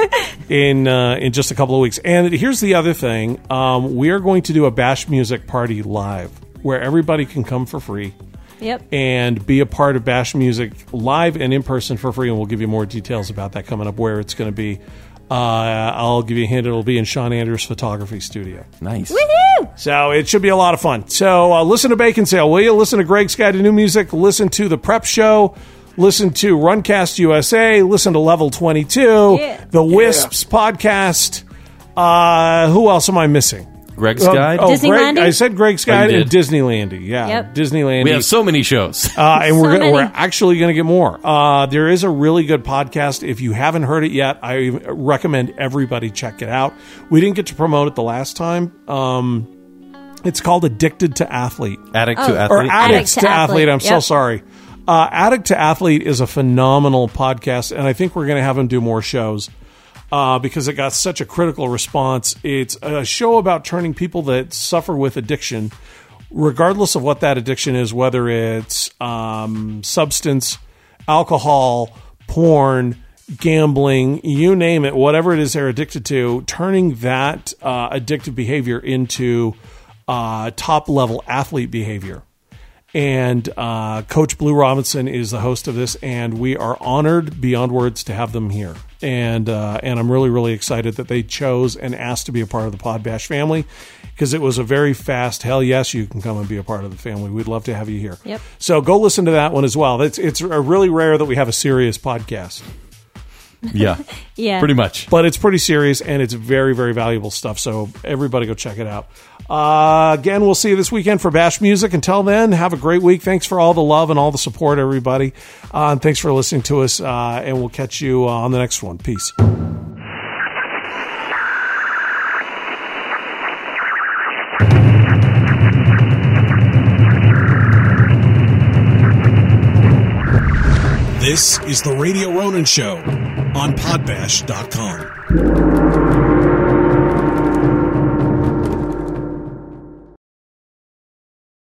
in just a couple of weeks. And here's the other thing: we are going to do a Bash Music party live, where everybody can come for free Yep. and be a part of Bash Music live and in person for free. And we'll give you more details about that coming up, where it's going to be. I'll give you a hint. It'll be in Sean Anders' photography studio. Nice. Woohoo! So it should be a lot of fun. So listen to Bacon Sale, will you? Listen to Greg's Guide to New Music. Listen to The Prep Show. Listen to Runcast USA. Listen to Level 22. Yeah. The Wisps podcast. Who else am I missing? Greg's Guide. Disneylandy? I said Greg's Oh, you Guide and did? Disneylandy. Yeah, Yep. Disneylandy. We have so many shows. And So we're many. actually going to get more. There is a really good podcast. If you haven't heard it yet, I recommend everybody check it out. We didn't get to promote it the last time. It's called Addicted to Athlete. Addict to Or Athlete. Addicts to Athlete. I'm so Yep. sorry. Addict to Athlete is a phenomenal podcast, and I think we're going to have him do more shows because it got such a critical response. It's a show about turning people that suffer with addiction, regardless of what that addiction is, whether it's substance, alcohol, porn, gambling, you name it, whatever it is they're addicted to, turning that addictive behavior into top level athlete behavior. And Coach Blue Robinson is the host of this, and we are honored beyond words to have them here. And I'm really, really excited that they chose and asked to be a part of the Pod Bash family, because it was a very fast, hell yes, you can come and be a part of the family. We'd love to have you here. Yep. So go listen to that one as well. It's really rare that we have a serious podcast. Yeah. Yeah. Pretty much. But it's pretty serious, and it's very, very valuable stuff. So everybody go check it out. Again, we'll see you this weekend for Bash Music. Until then, have a great week. Thanks for all the love and all the support, everybody. And thanks for listening to us. And we'll catch you on the next one. Peace. This is the Radio Ronin Show on podbash.com.